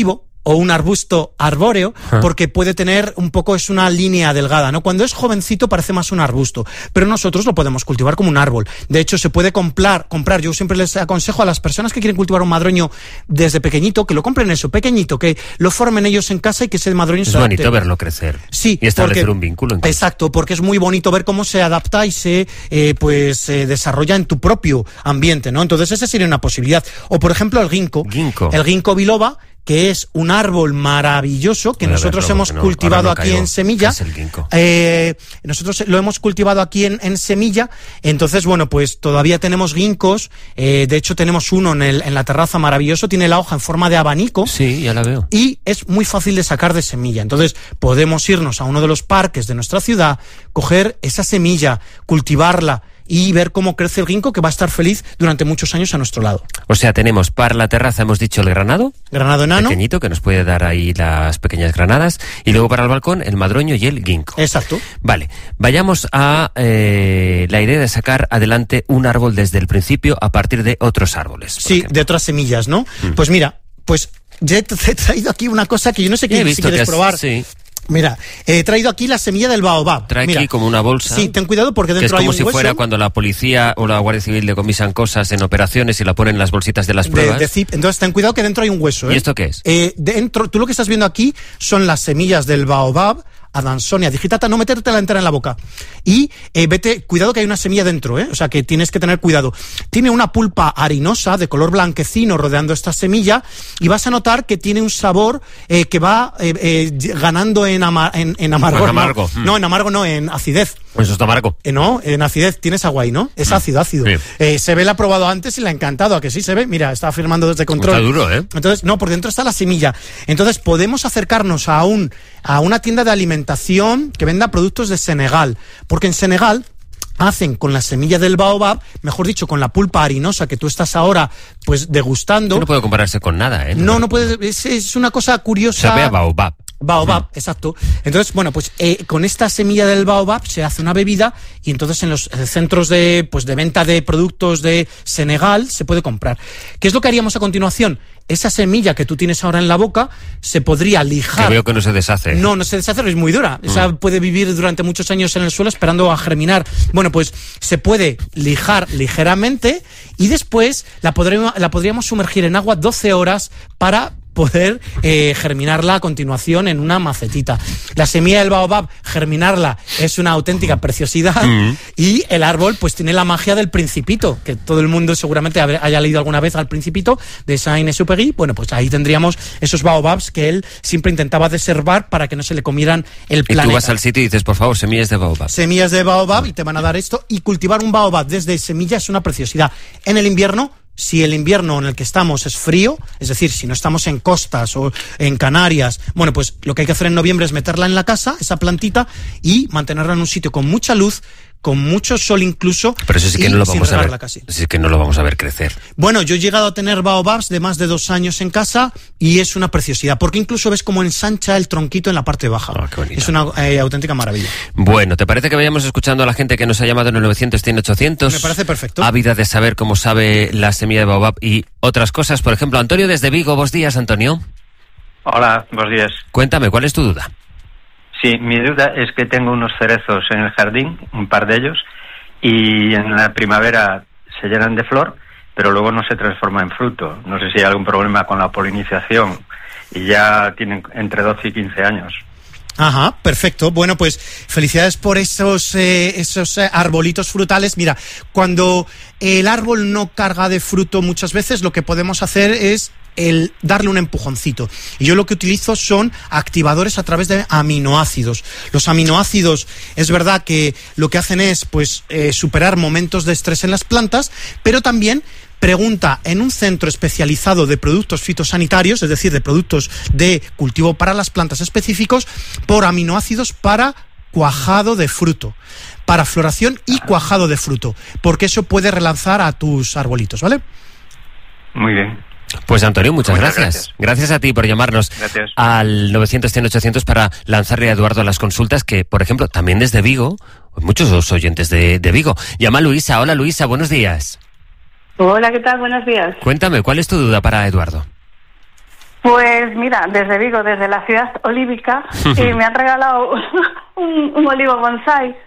o un arbusto arbóreo, Ah. porque puede tener un poco, es una línea delgada, ¿no? Cuando es jovencito parece más un arbusto, pero nosotros lo podemos cultivar como un árbol. De hecho, se puede comprar, comprar, yo siempre les aconsejo a las personas que quieren cultivar un madroño desde pequeñito, que lo compren eso, pequeñito, que lo formen ellos en casa y que ese madroño Es se adapte. bonito verlo crecer. Sí, Y establecer porque- un vínculo. incluso. Exacto, porque es muy bonito ver cómo se adapta y se eh, pues se desarrolla en tu propio ambiente, ¿no? Entonces esa sería una posibilidad. O por ejemplo el ginkgo, Ginkgo. el ginkgo biloba, que es un árbol maravilloso que Voy a nosotros verlo, hemos porque no, cultivado ahora no aquí caigo. en semilla. ¿Qué es el ginkgo? Eh, nosotros lo hemos cultivado aquí en, en semilla, entonces bueno, pues todavía tenemos ginkgos, eh, de hecho tenemos uno en, el, en la terraza maravilloso, tiene la hoja en forma de abanico. Sí, ya la veo. Y es muy fácil de sacar de semilla. Entonces podemos irnos a uno de los parques de nuestra ciudad, coger esa semilla, cultivarla y ver cómo crece el ginkgo, que va a estar feliz durante muchos años a nuestro lado. O sea, tenemos para la terraza, hemos dicho el granado. Granado enano. Pequeñito, que nos puede dar ahí las pequeñas granadas. Y luego para el balcón, el madroño y el ginkgo. Exacto. Vale, vayamos a eh, la idea de sacar adelante un árbol desde el principio a partir de otros árboles. Sí, de otras semillas, ¿no? Mm. Pues mira, pues ya te he traído aquí una cosa que yo no sé He qué, si visto quieres que has- probar. sí. Mira, he traído aquí la semilla del baobab. Trae Mira, aquí como una bolsa. Sí, ten cuidado porque Que es dentro hay como un si hueso. fuera cuando la policía o la Guardia Civil decomisan cosas en operaciones y la ponen en las bolsitas de las de, pruebas. de zip. Entonces ten cuidado que dentro hay un hueso. ¿eh? ¿Y esto qué es? Eh, dentro, tú lo que estás viendo aquí son las semillas del baobab, Adansonia digitata, no metértela entera en la boca. Y eh, vete, cuidado que hay una semilla dentro, ¿eh? O sea que tienes que tener cuidado. Tiene una pulpa harinosa de color blanquecino rodeando esta semilla y vas a notar que tiene un sabor eh, que va eh, eh, ganando en, ama- en, en amargor. En amargo. No, Mm. no, en amargo no, en acidez. Pues eso está amargo. Eh, no, en acidez tienes agua ahí, ¿no? Es Mm. ácido, ácido. Sí. Eh, se ve, la ha probado antes y le ha encantado, ¿a que sí se ve? Mira, está afirmando desde control. Está duro, ¿eh? Entonces, no, por dentro está la semilla. Entonces, podemos acercarnos a un a una tienda de alimentación que venda productos de Senegal, porque en Senegal hacen con la semilla del baobab, mejor dicho, con la pulpa harinosa que tú estás ahora pues degustando. Que no puede compararse con nada, ¿eh? No, no puede, es, es una cosa curiosa. Sabe a baobab. Baobab, exacto. Entonces, bueno, pues eh, con esta semilla del baobab se hace una bebida y entonces en los eh, centros de, pues, de venta de productos de Senegal se puede comprar. ¿Qué es lo que haríamos a continuación? Esa semilla que tú tienes ahora en la boca se podría lijar. Que veo que no se deshace. No, no se deshace, es muy dura. O sea, Mm. puede vivir durante muchos años en el suelo esperando a germinar. Bueno, pues se puede lijar ligeramente y después la, podremos, la podríamos sumergir en agua doce horas para poder eh, germinarla a continuación en una macetita. La semilla del baobab, germinarla es una auténtica preciosidad. Mm. Y el árbol pues tiene la magia del Principito, que todo el mundo seguramente habrá- haya leído alguna vez al Principito de Saint-Exupéry. Bueno, pues ahí tendríamos esos baobabs que él siempre intentaba deservar para que no se le comieran el Y planeta. tú vas al sitio y dices, por favor, semillas de baobab. Semillas de baobab y te van a dar esto. Y cultivar un baobab desde semilla es una preciosidad. En el invierno, si el invierno en el que estamos es frío, es decir, si no estamos en costas o en Canarias, bueno, pues lo que hay que hacer en noviembre es meterla en la casa, esa plantita, y mantenerla en un sitio con mucha luz, con mucho sol incluso. Pero eso sí que y no lo sin vamos a ver. regarla casi. Eso sí que no lo vamos a ver crecer. Bueno, yo he llegado a tener baobabs de más de dos años en casa y es una preciosidad, porque incluso ves cómo ensancha el tronquito en la parte baja. Es una eh, auténtica maravilla. Bueno, ¿te parece que vayamos escuchando a la gente que nos ha llamado en el novecientos cien ochocientos? Me parece perfecto. Ávida de saber cómo sabe la semilla de baobab y otras cosas. Por ejemplo, Antonio desde Vigo. Buenos días, Antonio. Hola, buenos días. Cuéntame, ¿cuál es tu duda? Sí, mi duda es que tengo unos cerezos en el jardín, un par de ellos, y en la primavera se llenan de flor, pero luego no se transforma en fruto. No sé si hay algún problema con la polinización y ya tienen entre doce y quince años. Ajá, perfecto. Bueno, pues felicidades por esos, eh, esos eh, arbolitos frutales. Mira, cuando el árbol no carga de fruto muchas veces, lo que podemos hacer es el darle un empujoncito. Y yo lo que utilizo son activadores a través de aminoácidos. Los aminoácidos, es verdad que lo que hacen es pues eh, superar momentos de estrés en las plantas, pero también pregunta en un centro especializado de productos fitosanitarios, es decir, de productos de cultivo para las plantas específicos, por aminoácidos para cuajado de fruto, para floración y cuajado de fruto, porque eso puede relanzar a tus arbolitos, ¿vale? Muy bien. Pues Antonio, muchas, Muchas gracias. gracias. gracias. a ti por llamarnos Gracias. al novecientos cien ochocientos para lanzarle a Eduardo las consultas que, por ejemplo, también desde Vigo, muchos oyentes de, de Vigo. Llama a Luisa. Hola Luisa, buenos días. Hola, ¿qué tal? Buenos días. Cuéntame, ¿cuál es tu duda para Eduardo? Pues mira, desde Vigo, desde la ciudad olívica, y me han regalado un, un olivo bonsai.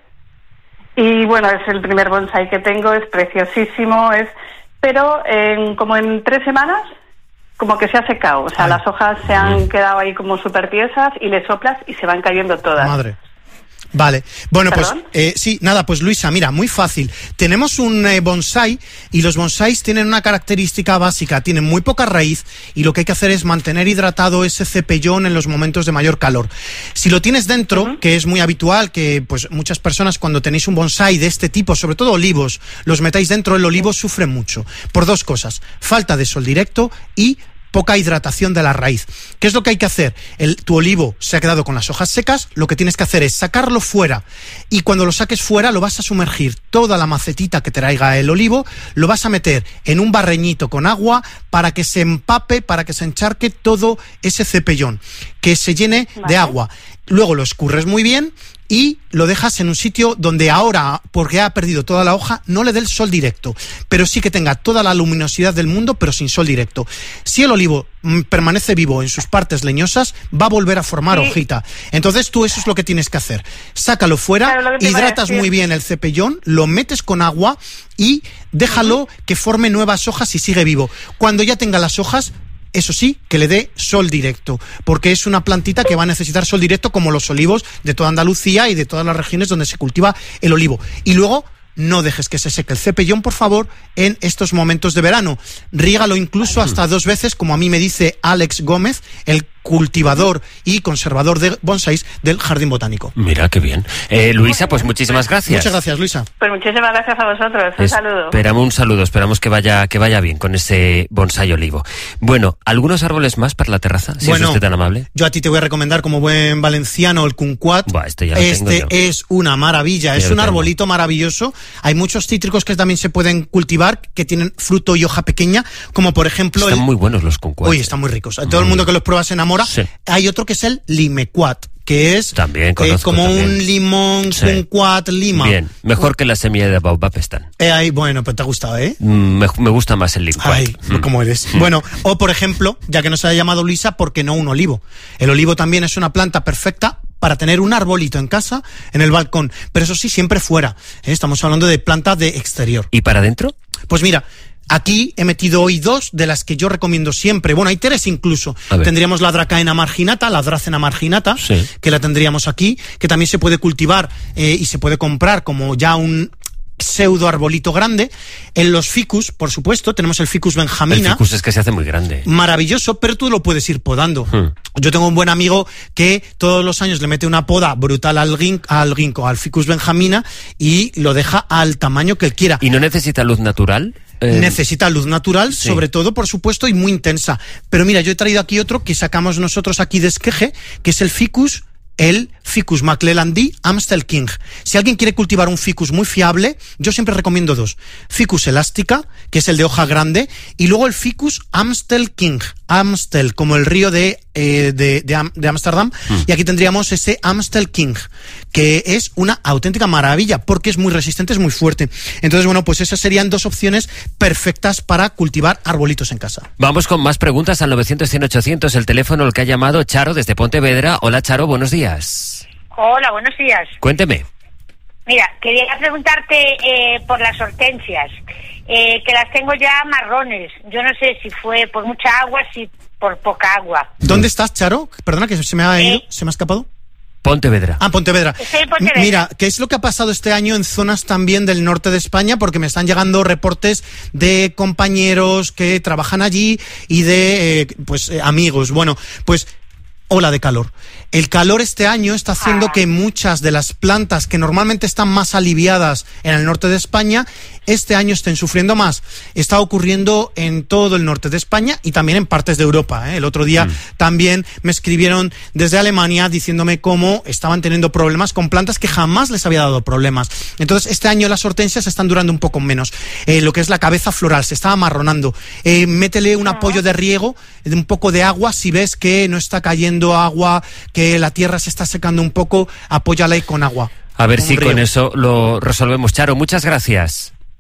Y bueno, es el primer bonsai que tengo, es preciosísimo, es pero en, como en tres semanas, como que se ha secado. O sea, Ay. las hojas se han quedado ahí como súper tiesas y le soplas y se van cayendo todas. Madre. Vale, bueno, ¿Perdón? pues eh, sí, nada, pues Luisa, mira, muy fácil. Tenemos un eh, bonsai y los bonsáis tienen una característica básica, tienen muy poca raíz y lo que hay que hacer es mantener hidratado ese cepellón en los momentos de mayor calor. Si lo tienes dentro, uh-huh. que es muy habitual, que pues muchas personas cuando tenéis un bonsai de este tipo, sobre todo olivos, los metáis dentro, el olivo sufre mucho, por dos cosas, falta de sol directo y poca hidratación de la raíz. ¿Qué es lo que hay que hacer? El, tu olivo se ha quedado con las hojas secas, lo que tienes que hacer es sacarlo fuera y cuando lo saques fuera lo vas a sumergir toda la macetita que traiga el olivo, lo vas a meter en un barreñito con agua para que se empape, para que se encharque todo ese cepellón, que se llene vale. de agua. Luego lo escurres muy bien y lo dejas en un sitio donde ahora, porque ha perdido toda la hoja, no le dé el sol directo, pero sí que tenga toda la luminosidad del mundo, pero sin sol directo. Si el olivo mm, permanece vivo en sus partes leñosas, va a volver a formar sí. hojita. Entonces tú eso es lo que tienes que hacer. Sácalo fuera, hidratas muy bien el cepellón, lo metes con agua y déjalo uh-huh. que forme nuevas hojas y sigue vivo. Cuando ya tenga las hojas, eso sí, que le dé sol directo, porque es una plantita que va a necesitar sol directo como los olivos de toda Andalucía y de todas las regiones donde se cultiva el olivo. Y luego, no dejes que se seque el cepellón, por favor, en estos momentos de verano. Rígalo incluso hasta dos veces, como a mí me dice Alex Gómez, el cultivador y conservador de bonsáis del Jardín Botánico. Mira, qué bien. Eh, Luisa, pues muchísimas gracias. Muchas gracias, Luisa. Pues muchísimas gracias a vosotros. Un es, saludo. Esperamos un saludo, esperamos que vaya que vaya bien con ese bonsái olivo. Bueno, ¿algunos árboles más para la terraza? Si bueno, es usted tan amable. Yo a ti te voy a recomendar como buen valenciano el kumquat. Buah, este ya lo este tengo yo. Es una maravilla, Ya es lo un tengo. arbolito maravilloso. Hay muchos cítricos que también se pueden cultivar, que tienen fruto y hoja pequeña, como por ejemplo... Están el... muy buenos los kumquats. Uy, están muy ricos. Todo el mundo que los prueba se enamora. Sí. Hay otro que es el limequat, que es También eh, conozco, como también. un limón, Sí. kumquat, lima. Bien, mejor que la semilla de baobab están. Eh, ahí, bueno, pues te ha gustado, ¿eh? Mm, Me, me gusta más el licuat. Ay, Mm. ¿cómo eres? Bueno, o por ejemplo, ya que nos ha llamado Luisa, ¿por qué no un olivo? El olivo también es una planta perfecta para tener un arbolito en casa, en el balcón, pero eso sí, siempre fuera, ¿eh? Estamos hablando de planta de exterior. ¿Y para adentro? Pues mira, aquí he metido hoy dos de las que yo recomiendo siempre. Bueno, hay tres incluso. Tendríamos la Dracaena marginata, la Dracena marginata, Sí. que la tendríamos aquí, que también se puede cultivar eh, y se puede comprar como ya un pseudo arbolito grande. En los ficus, por supuesto, tenemos el ficus El benjamina. ficus es que se hace muy grande. Maravilloso, pero tú lo puedes ir podando. Hmm. Yo tengo un buen amigo que todos los años le mete una poda brutal al, guin- al ginkgo, al ficus benjamina, y lo deja al tamaño que él quiera. ¿Y no necesita luz natural? Eh, Necesita luz natural, sí. sobre todo, por supuesto, y muy intensa. Pero mira, yo he traído aquí otro que sacamos nosotros aquí de Esqueje, que es el ficus, el Ficus McClellandii Amstel King. Si alguien quiere cultivar un ficus muy fiable, yo siempre recomiendo dos. Ficus elástica, que es el de hoja grande, y luego el Ficus Amstel King. Amstel, como el río de eh, de, de, Am- de Ámsterdam, mm. y aquí tendríamos ese Amstel King, que es una auténtica maravilla, porque es muy resistente, es muy fuerte. Entonces, bueno, pues esas serían dos opciones perfectas para cultivar arbolitos en casa. Vamos con más preguntas al novecientos, cien, ochocientos, el teléfono al que ha llamado Charo desde Pontevedra. Hola, Charo, buenos días. Hola, buenos días. Cuénteme. Mira, quería preguntarte eh, por las hortensias, eh, que las tengo ya marrones. Yo no sé si fue por mucha agua, si por poca agua. ¿Dónde estás, Charo? Perdona, que se me ha ido, Eh. se me ha escapado. Pontevedra. Ah, Pontevedra. Estoy en Pontevedra. Mira, ¿qué es lo que ha pasado este año en zonas también del norte de España? Porque me están llegando reportes de compañeros que trabajan allí y de, eh, pues, eh, amigos. Bueno, pues, ola de calor. El calor este año está haciendo Ah. que muchas de las plantas que normalmente están más aliviadas en el norte de España, este año estén sufriendo más. Está ocurriendo en todo el norte de España y también en partes de Europa, ¿eh? El otro día mm. también me escribieron desde Alemania diciéndome cómo estaban teniendo problemas con plantas que jamás les había dado problemas. Entonces, este año las hortensias están durando un poco menos. Eh, lo que es la cabeza floral se está amarronando. Eh, métele un apoyo de riego, de un poco de agua. Si ves que no está cayendo agua, que la tierra se está secando un poco, apóyala ahí con agua. A ver con si riego. con eso lo resolvemos. Charo, muchas gracias. Eh,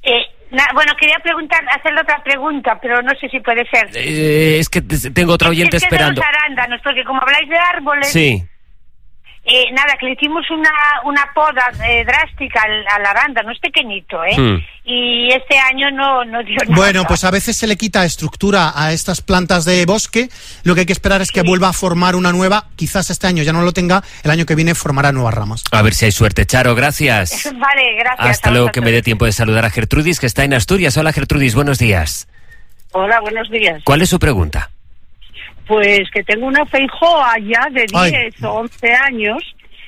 Na, bueno, quería preguntar, hacerle otra pregunta, pero no sé si puede ser. Eh, es que tengo otro oyente es que esperando. Es de los arándanos, porque como habláis de árboles... Sí. Eh, nada, que le hicimos una, una poda eh, drástica al, al arándano, es pequeñito, ¿eh? Hmm. Y este año no, no dio nada. Bueno, pues a veces se le quita estructura a estas plantas de bosque. Lo que hay que esperar es que sí. vuelva a formar una nueva. Quizás este año ya no lo tenga, el año que viene formará nuevas ramas. A ver si hay suerte. Charo, gracias. Vale, gracias. Hasta luego, que me dé tiempo de saludar a Gertrudis, que está en Asturias. Hola, Gertrudis, buenos días. Hola, buenos días. ¿Cuál es su pregunta? Pues que tengo una feijoa ya de diez Ay. o once años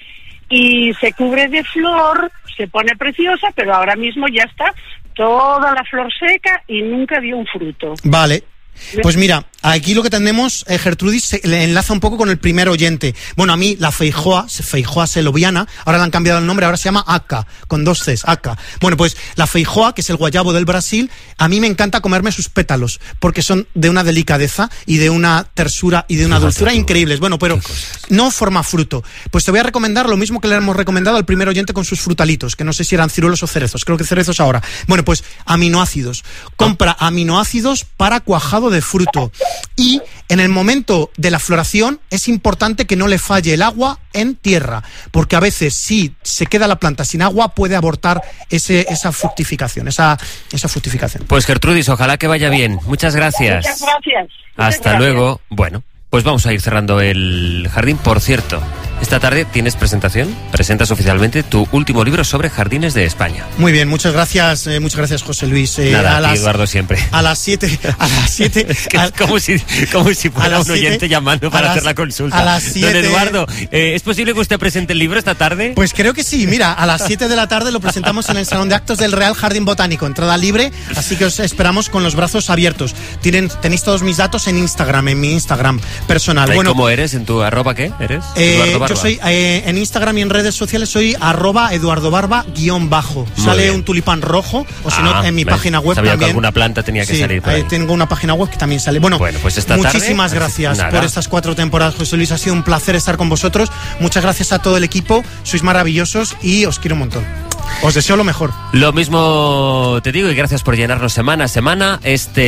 y se cubre de flor, se pone preciosa, pero ahora mismo ya está toda la flor seca y nunca dio un fruto. Vale. Pues mira, aquí lo que tenemos, eh, Gertrudis, se le enlaza un poco con el primer oyente. Bueno, a mí la feijoa, feijoa seloviana, ahora le han cambiado el nombre, ahora se llama aca, con dos Cs, aca. Bueno, pues la feijoa, que es el guayabo del Brasil, a mí me encanta comerme sus pétalos, porque son de una delicadeza y de una tersura y de una dulzura increíbles. Bueno, pero no forma fruto. Pues te voy a recomendar lo mismo que le hemos recomendado al primer oyente con sus frutalitos, que no sé si eran ciruelos o cerezos, creo que cerezos ahora. Bueno, pues aminoácidos. Compra aminoácidos para cuajado de fruto. Y en el momento de la floración es importante que no le falle el agua en tierra, porque a veces si se queda la planta sin agua puede abortar ese, esa fructificación, esa, esa fructificación. Pues Gertrudis, ojalá que vaya bien. Muchas gracias. Muchas gracias. Muchas Hasta gracias. luego. Bueno, pues vamos a ir cerrando el jardín. Por cierto, esta tarde tienes presentación, presentas oficialmente tu último libro sobre jardines de España. Muy bien, muchas gracias, eh, muchas gracias José Luis. Eh, Nada, a a ti, las, Eduardo, siempre. A las siete, a las siete. Es que es como si, como si fuera un oyente siete, llamando para las, hacer la consulta. A las siete. Don Eduardo, eh, ¿es posible que usted presente el libro esta tarde? Pues creo que sí, mira, a las siete de la tarde lo presentamos en el Salón de Actos del Real Jardín Botánico, entrada libre, así que os esperamos con los brazos abiertos. Tienen, tenéis todos mis datos en Instagram, en mi Instagram personal. ¿Y bueno, cómo eres? ¿En tu arroba qué eres? Eh, Eduardo Barba. yo soy eh, en Instagram y en redes sociales soy arroba Eduardo Barba guión bajo. Muy Sale bien. un tulipán rojo, o si no Ah, en mi ves, página web sabía también. que alguna planta tenía que Sí, salir por ahí. eh, tengo una página web que también sale. Bueno, Bueno, pues esta tarde, muchísimas gracias nada. por estas cuatro temporadas, José Luis. Ha sido un placer estar con vosotros. Muchas gracias a todo el equipo. Sois maravillosos y os quiero un montón. Os deseo lo mejor. Lo mismo te digo y gracias por llenarnos semana a semana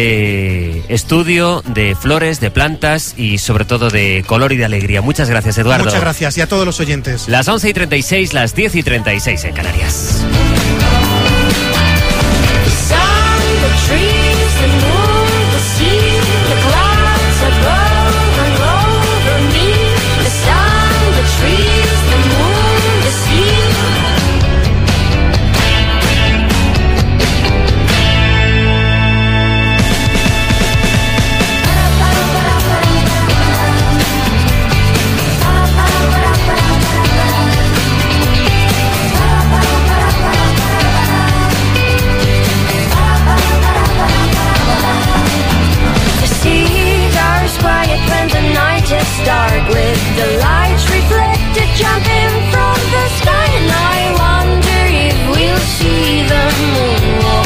este estudio de flores, de plantas y sobre todo de color y de alegría. Muchas gracias, Eduardo. Muchas gracias y a todos los oyentes. Las once y treinta y seis, las diez y treinta y seis en Canarias. Start with the lights reflected jumping from the sky, and I wonder if we'll see the moon walk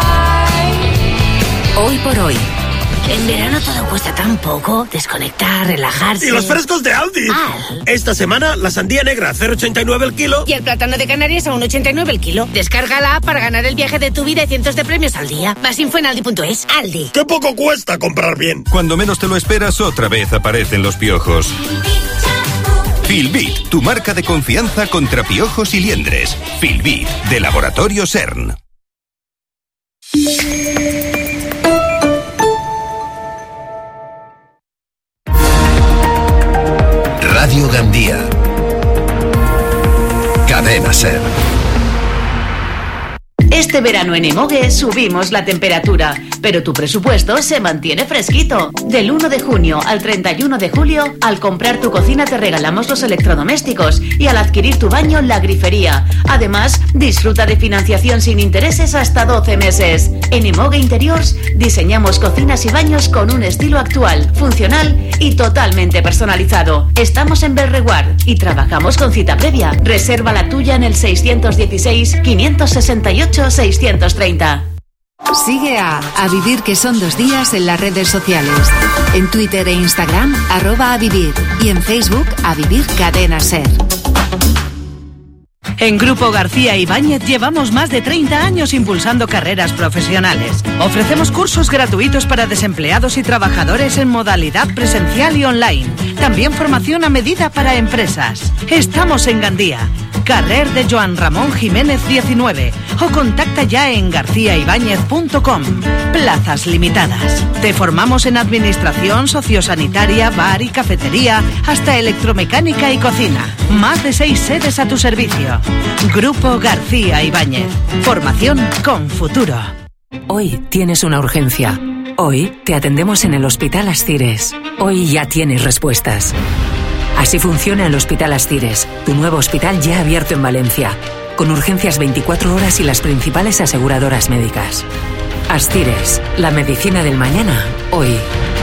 by. Hoy por hoy. En verano todo cuesta tan poco. Desconectar, relajarse. Y los frescos de Aldi. Ah. Esta semana la sandía negra cero coma ochenta y nueve el kilo. Y el plátano de Canarias a uno coma ochenta y nueve el kilo. Descarga la app para ganar el viaje de tu vida y cientos de premios al día. Más info en aldi punto es. Aldi. ¡Qué poco cuesta comprar bien! Cuando menos te lo esperas, otra vez aparecen los piojos. Filbit, tu marca de confianza contra piojos y liendres. Filbit, de Laboratorio CERN. Radio Gandía. Cadena SER. Este verano en Emoge subimos la temperatura, pero tu presupuesto se mantiene fresquito. Del uno de junio al treinta y uno de julio, al comprar tu cocina te regalamos los electrodomésticos y al adquirir tu baño la grifería. Además, disfruta de financiación sin intereses hasta doce meses. En Emoge Interiors diseñamos cocinas y baños con un estilo actual, funcional y totalmente personalizado. Estamos en Belreguard y trabajamos con cita previa. Reserva la tuya en el seiscientos dieciséis, quinientos sesenta y ocho, seiscientos treinta. Sigue a A Vivir que son dos días en las redes sociales. En Twitter e Instagram, arroba a vivir. Y en Facebook, A Vivir Cadena SER. En Grupo García Ibáñez llevamos más de treinta años impulsando carreras profesionales. Ofrecemos cursos gratuitos para desempleados y trabajadores en modalidad presencial y online. También formación a medida para empresas. Estamos en Gandía, carrer de Joan Ramón Jiménez diecinueve, o contacta ya en garcía ibáñez punto com. Plazas limitadas. Te formamos en administración, sociosanitaria, bar y cafetería, hasta electromecánica y cocina. Más de seis sedes a tu servicio. Grupo García Ibáñez. Formación con futuro. Hoy tienes una urgencia. Hoy te atendemos en el Hospital Ascires. Hoy ya tienes respuestas. Así funciona el Hospital Ascires, tu nuevo hospital ya abierto en Valencia, con urgencias veinticuatro horas y las principales aseguradoras médicas. Ascires, la medicina del mañana, hoy.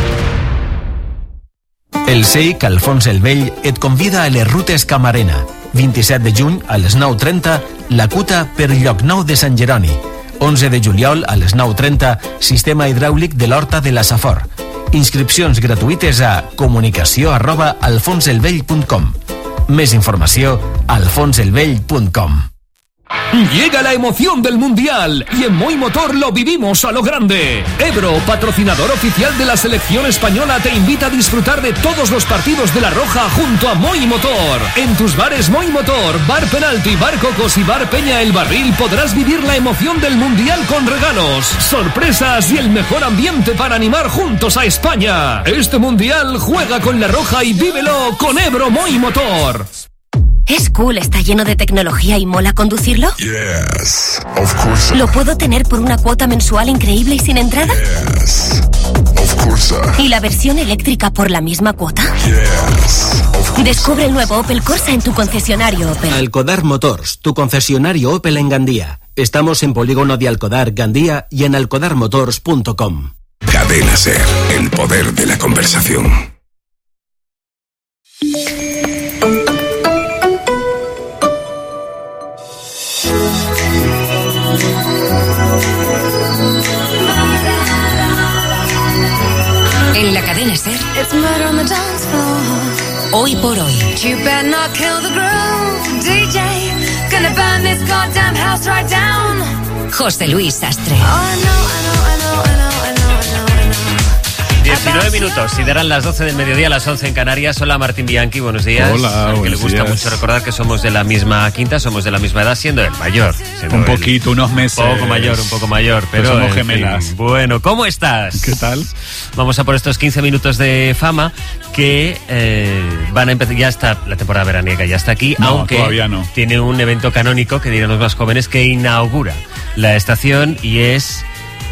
El S E I C Alfons el Vell et convida a les rutes Camarena. vint-i-set de juny a les nou trenta, la Cuta per Llocnou de Sant Jeroni. onze de juliol a les nou trenta, sistema hidràulic de l'Horta de la Safor. Inscripcions gratuïtes a comunicació arroba alfonselvell punt com. Més informació a alfonselvell punt com. Llega la emoción del Mundial y en Moi Motor lo vivimos a lo grande. Ebro, patrocinador oficial de la selección española, te invita a disfrutar de todos los partidos de La Roja junto a Moi Motor. En tus bares Moi Motor, Bar Penalti, Bar Cocos y Bar Peña El Barril podrás vivir la emoción del Mundial con regalos, sorpresas y el mejor ambiente para animar juntos a España. Este Mundial juega con La Roja y vívelo con Ebro Moi Motor. ¿Es cool, está lleno de tecnología y mola conducirlo? Yes, of course. ¿Lo puedo tener por una cuota mensual increíble y sin entrada? Yes, of course. ¿Y la versión eléctrica por la misma cuota? Yes, of course. Descubre el nuevo Opel Corsa en tu concesionario Opel. Alcodar Motors, tu concesionario Opel en Gandía. Estamos en Polígono de Alcodar, Gandía y en alcodar motors punto com. Cadena SER, el poder de la conversación. En la cadena SER, hoy por hoy. José Luis Sastre. diecinueve minutos y darán las doce del mediodía a las once en Canarias. Hola Martín Bianchi, buenos días. Hola, al que le gusta días. mucho recordar que somos de la misma quinta, somos de la misma edad, siendo el mayor. Siendo Un poquito, unos meses. Un poco mayor, un poco mayor, pero Pues somos en gemelas. fin. Bueno, ¿cómo estás? ¿Qué tal? Vamos a por estos quince minutos de fama que eh, van a empezar. Ya está la temporada veraniega, ya está aquí, No, aunque todavía no. tiene un evento canónico que dirán los más jóvenes que inaugura la estación y es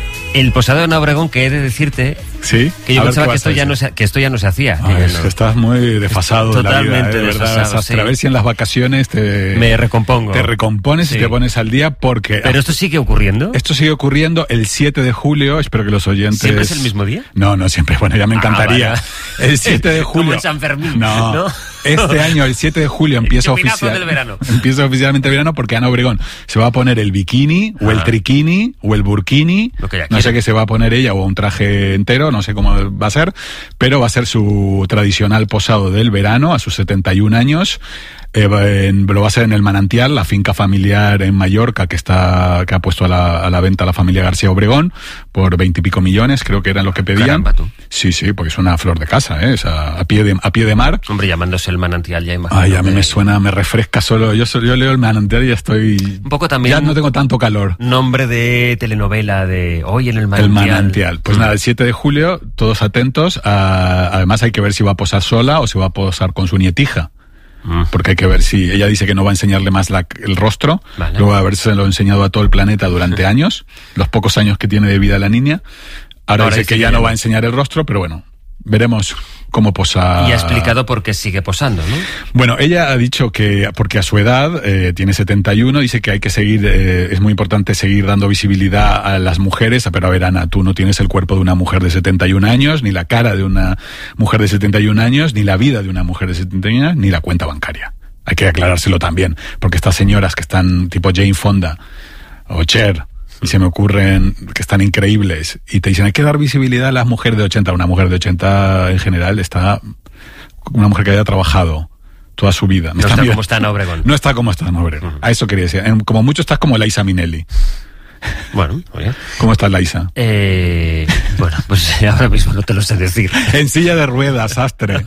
el Posado de Obregón, que he de decirte. Sí, Que yo a ver pensaba qué que vas esto, a ya decir. no se, que esto ya no se hacía. Ah, Que es no. que estás muy desfasado de la vida, Totalmente ¿eh? De verdad. desfasado, Sastre, sí. A ver si en las vacaciones te... Me recompongo. Te recompones Sí. y te pones al día porque... Pero esto sigue ocurriendo. Esto sigue ocurriendo el siete de julio, espero que los oyentes... ¿Siempre es el mismo día? No, no siempre, bueno, ya me Ah, encantaría. vale. El siete de julio... Como en San Fermín, No, ¿no? este año, el siete de julio, empieza, Chupinazo oficial, del verano. empieza oficialmente el verano porque Ana Obregón se va a poner el bikini, o el Ah. triquini, o el burkini, Lo que ella no sé quiere. qué se va a poner ella, o un traje entero, no sé cómo va a ser, pero va a ser su tradicional posado del verano a sus setenta y un años. Eh, en- lo va a hacer en el Manantial, la finca familiar en Mallorca que está que ha puesto a la, a la venta la familia García Obregón por veintipico millones, creo que eran los que pedían. Caramba, tú. Sí, sí, porque es una flor de casa, ¿eh? O sea, a pie de a pie de mar. Hombre, llamándose el Manantial ya imagino. Ay, a mí que- me suena, me refresca solo. Yo, solo- yo leo el Manantial y ya estoy. Un poco también. Ya no tengo tanto calor. Nombre de telenovela de hoy en el El Manantial. Manantial. Pues nada, el siete de julio, todos atentos. A, además hay que ver si va a posar sola o si va a posar con su nietija. Mm. Porque hay que ver si ella dice que no va a enseñarle más la- el rostro, Vale. luego de haberse lo enseñado a todo el planeta durante años, los pocos años que tiene de vida la niña. Ahora, Ahora dice dice que ya que no ya va a no. enseñar el rostro, pero bueno, veremos cómo posa. Y ha explicado por qué sigue posando, ¿no? Bueno, ella ha dicho que, porque a su edad, eh, tiene setenta y uno, dice que hay que seguir, eh, es muy importante seguir dando visibilidad a las mujeres, pero a ver, Ana, tú no tienes el cuerpo de una mujer de setenta y un años, ni la cara de una mujer de setenta y un años, ni la vida de una mujer de setenta y un años, ni la cuenta bancaria. Hay que aclarárselo también, porque estas señoras que están tipo Jane Fonda o Cher, y se me ocurren que están increíbles, y te dicen hay que dar visibilidad a las mujeres de ochenta. Una mujer de ochenta en general está, una mujer que haya trabajado toda su vida. Me No está mirando. como está Ana Obregón. No está como está Ana Obregón. Uh-huh. A eso quería decir. En, como mucho estás como Liza Minnelli. Bueno, oye. ¿Cómo está Liza? Eh, bueno, pues ahora mismo no te lo sé decir. En silla de ruedas, sastre.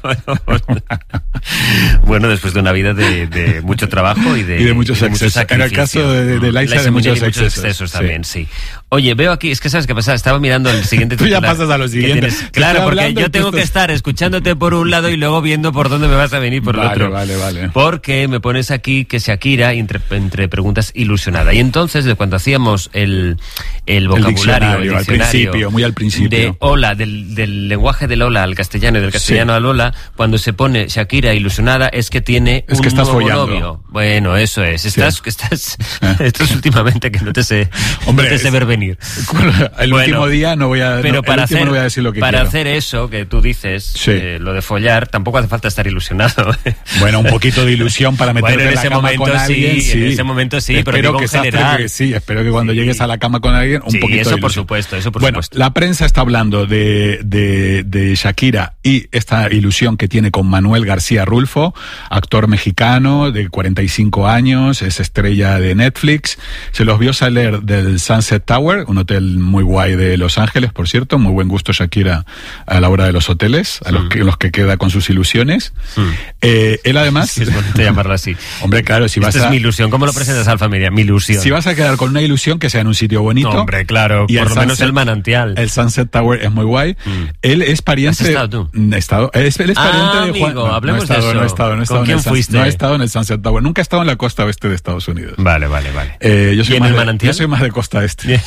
Bueno, después de una vida de, de mucho trabajo y de, y de muchos y de excesos. mucho En el caso de, de Liza, Liza de muchos Minnelli, excesos. muchos excesos también, sí. sí. Oye, veo aquí, es que sabes qué pasa, estaba mirando el siguiente Tú titular. ya pasas a lo siguiente. Claro, porque hablando, yo tengo estás... que estar escuchándote por un lado y luego viendo por dónde me vas a venir por vale, el otro. Vale, vale, vale. Porque me pones aquí que Shakira, entre, entre preguntas, ilusionada. Y entonces, de cuando hacíamos el, el vocabulario, el el diccionario, al principio, muy al principio. De hola, del, del lenguaje del hola al castellano y del castellano sí. al hola, cuando se pone Shakira ilusionada es que tiene es un que estás nuevo follando. novio. Bueno, eso es. Estás, sí. estás, ¿Eh? estás últimamente que no te sé, Hombre, no te sé ver venir. El bueno, último día no voy a, pero no, para, hacer, no voy a decir lo que para quiero. hacer eso que tú dices, sí. eh, lo de follar, tampoco hace falta estar ilusionado. Bueno, un poquito de ilusión para meterte bueno, en, en la ese cama momento con alguien. Sí, sí, en ese momento sí, espero pero digo que en general. Que sí, espero que cuando sí. llegues a la cama con alguien, un sí, poquito eso de ilusión. por supuesto, eso por bueno, supuesto. La prensa está hablando de, de, de Shakira y esta ilusión que tiene con Manuel García Rulfo, actor mexicano de cuarenta y cinco años, es estrella de Netflix. Se los vio salir del Sunset Tower, un hotel muy guay de Los Ángeles, por cierto, muy buen gusto Shakira a la hora de los hoteles, a los, mm. que, los que queda con sus ilusiones. Mm. Eh, él además... Sí, es bonito llamarlo así. Hombre, claro, si Esta vas es a... mi ilusión, ¿cómo lo presentas al familia? Mi ilusión. Si vas a quedar con una ilusión, que sea en un sitio bonito. No, hombre, claro, y por lo Sunset, menos el manantial. El Sunset Tower es muy guay. Mm. Él es pariente... ¿Has estado tú? He estado, él es, él es ah, pariente de Juan... amigo, no, hablemos no he estado, de eso. No he estado, no he estado ¿Con en quién el fuiste? No he estado en el Sunset Tower. Nunca he estado en la costa oeste de Estados Unidos. Vale, vale, vale. Eh, yo soy ¿Y en más el de, manantial? Yo soy más de costa este.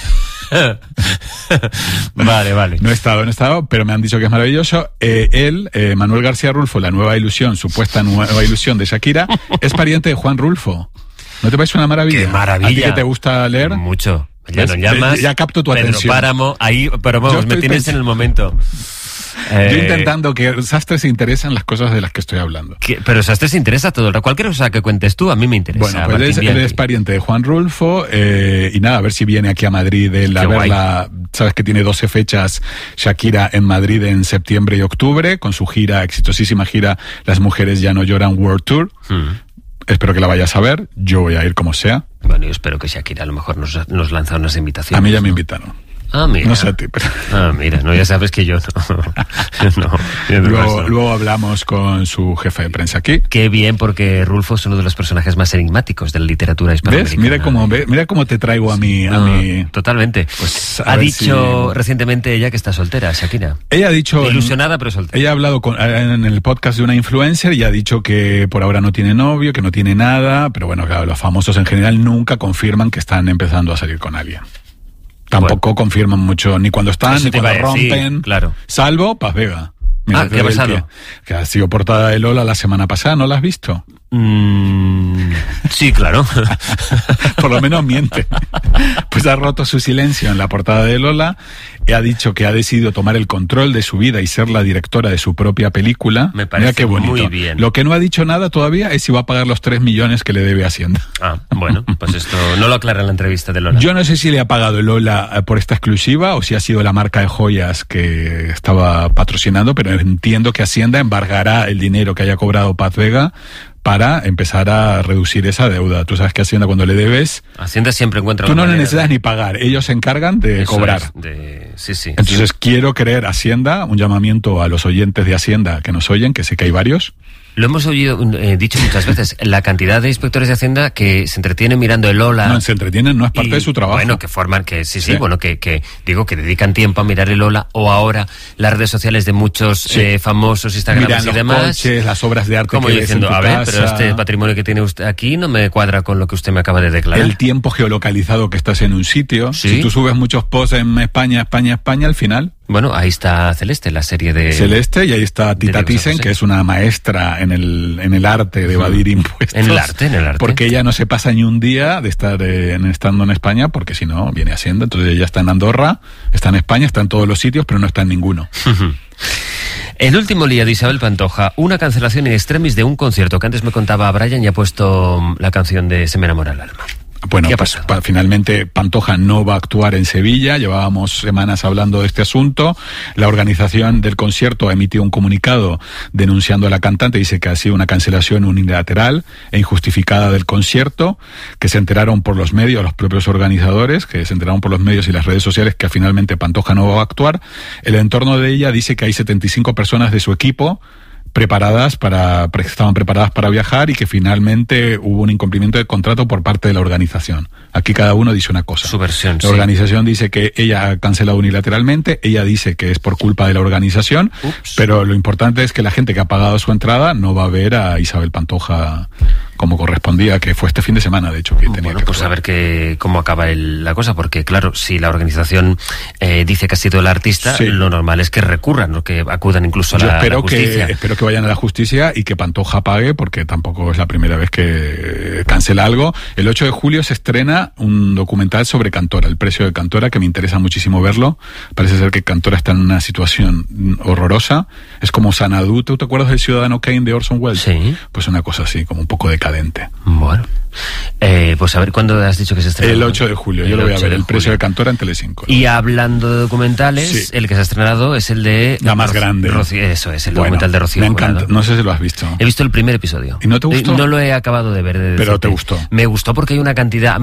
Vale, vale. No he estado, no he estado, pero me han dicho que es maravilloso. Eh, él, eh, Manuel García Rulfo, la nueva ilusión, supuesta nueva ilusión de Shakira, es pariente de Juan Rulfo. ¿No te parece una maravilla? ¡Qué maravilla! ¿A ti que te gusta leer? Mucho. Ya nos llamas. Ya capto tu Pedro atención. Páramo, ahí, pero vamos, me tienes en el momento. Eh, Yo intentando que Sastre se interese en las cosas de las que estoy hablando. ¿Qué? Pero Sastre se interesa todo. Cualquier cosa que cuentes tú, a mí me interesa. Bueno, pues él es, él es pariente de Juan Rulfo eh, y nada, a ver si viene aquí a Madrid él a verla. Sabes que tiene doce fechas Shakira en Madrid en septiembre y octubre con su gira, exitosísima gira Las Mujeres Ya No Lloran World Tour. Hmm. Espero que la vayas a ver. Yo voy a ir como sea. Bueno, yo espero que Shakira a lo mejor nos, nos lanza unas invitaciones. A mí ya ¿no? me invitaron. Ah, mira. No sé a ti, pero... Ah, mira, no, ya sabes que yo no. no, no luego, luego hablamos con su jefe de prensa aquí. Qué bien, porque Rulfo es uno de los personajes más enigmáticos de la literatura hispanoamericana. ¿Ves? Mira cómo, ve, mira cómo te traigo a mí. No, a mí. Totalmente. Pues ha dicho si... recientemente ella que está soltera, Shakira. Ella ha dicho... Ilusionada, pero soltera. Ella ha hablado con, en el podcast de una influencer y ha dicho que por ahora no tiene novio, que no tiene nada, pero bueno, claro, los famosos en general nunca confirman que están empezando a salir con alguien. Tampoco bueno. confirman mucho, ni cuando están, Eso ni cuando rompen. Sí, claro. Salvo Paz Vega. Mira, ah, ¿qué ha pasado? Pie, que ha sido portada de Lola la semana pasada, ¿no la has visto? Mm, sí, claro. Por lo menos miente. Pues ha roto su silencio en la portada de Lola y ha dicho que ha decidido tomar el control de su vida y ser la directora de su propia película. Me parece Mira qué bonito. Muy bien. Lo que no ha dicho nada todavía es si va a pagar los tres millones que le debe Hacienda. Ah, bueno, pues esto no lo aclara en la entrevista de Lola. Yo no sé si le ha pagado Lola por esta exclusiva o si ha sido la marca de joyas que estaba patrocinando, pero entiendo que Hacienda embargará el dinero que haya cobrado Paz Vega para empezar a reducir esa deuda. Tú sabes que Hacienda cuando le debes... Hacienda siempre encuentra... Tú no le necesitas ni pagar, ellos se encargan de Eso cobrar. Es de... Sí, sí. Entonces sí. quiero creer Hacienda, un llamamiento a los oyentes de Hacienda que nos oyen, que sé que hay varios. Lo hemos oído, eh, dicho muchas veces, la cantidad de inspectores de Hacienda que se entretienen mirando el Ola. No, se entretienen, no es parte y, de su trabajo. Bueno, que forman, que sí, sí, sí. bueno, que, que digo, que dedican tiempo a mirar el Ola o ahora las redes sociales de muchos sí. eh, famosos Instagrams Miran y los demás. Coches, las obras de arte como que diciendo, ves en tu a ver, casa. pero este patrimonio que tiene usted aquí no me cuadra con lo que usted me acaba de declarar. El tiempo geolocalizado que estás en un sitio. ¿Sí? Si tú subes muchos posts en España, España, España, al final... Bueno, ahí está Celeste, la serie de... Celeste, y ahí está Tita Thyssen, que es una maestra en el, en el arte de evadir impuestos. En el arte, en el arte. Porque ella no se pasa ni un día de estar eh, en, estando en España, porque si no, viene Hacienda. Entonces ella está en Andorra, está en España, está en todos los sitios, pero no está en ninguno. El último día de Isabel Pantoja, una cancelación in extremis de un concierto que antes me contaba Brian y ha puesto la canción de Se me enamora el alma. Bueno, pues pa, finalmente Pantoja no va a actuar en Sevilla. Llevábamos semanas hablando de este asunto. La organización del concierto ha emitido un comunicado denunciando a la cantante. Dice que ha sido una cancelación unilateral e injustificada del concierto, que se enteraron por los medios, los propios organizadores, que se enteraron por los medios y las redes sociales que finalmente Pantoja no va a actuar. El entorno de ella dice que hay setenta y cinco personas de su equipo preparadas para, estaban preparadas para viajar y que finalmente hubo un incumplimiento de contrato por parte de la organización. Aquí cada uno dice una cosa. Su versión, La sí. organización dice que ella ha cancelado unilateralmente, ella dice que es por culpa de la organización, Ups. pero lo importante es que la gente que ha pagado su entrada no va a ver a Isabel Pantoja como correspondía, que fue este fin de semana, de hecho, que tenía bueno, que pues a ver que, cómo acaba el, la cosa, porque claro, si la organización eh, dice que ha sido el artista, sí. lo normal es que recurran, ¿no? Que acudan incluso a la, Yo espero la justicia. Que, espero que vayan a la justicia y que Pantoja pague, porque tampoco es la primera vez que cancela algo. El ocho de julio se estrena un documental sobre Cantora, el precio de Cantora, que me interesa muchísimo verlo. Parece ser que Cantora está en una situación horrorosa. Es como Sanadú, ¿tú te acuerdas del Ciudadano Kane de Orson Welles? Sí. Pues una cosa así, como un poco decadente. Bueno, eh, pues a ver, ¿cuándo has dicho que se estrena? El ocho de julio, el yo lo voy a ver, El precio de Cantora en Telecinco. Y hablando de documentales, sí. el que se ha estrenado es el de... La más grande. Rocío, eso es, el bueno, documental de Rocío me encanta, no sé si lo has visto. He visto el primer episodio. ¿Y no te gustó? No lo he acabado de ver. De Pero te gustó. Me gustó porque hay una cantidad...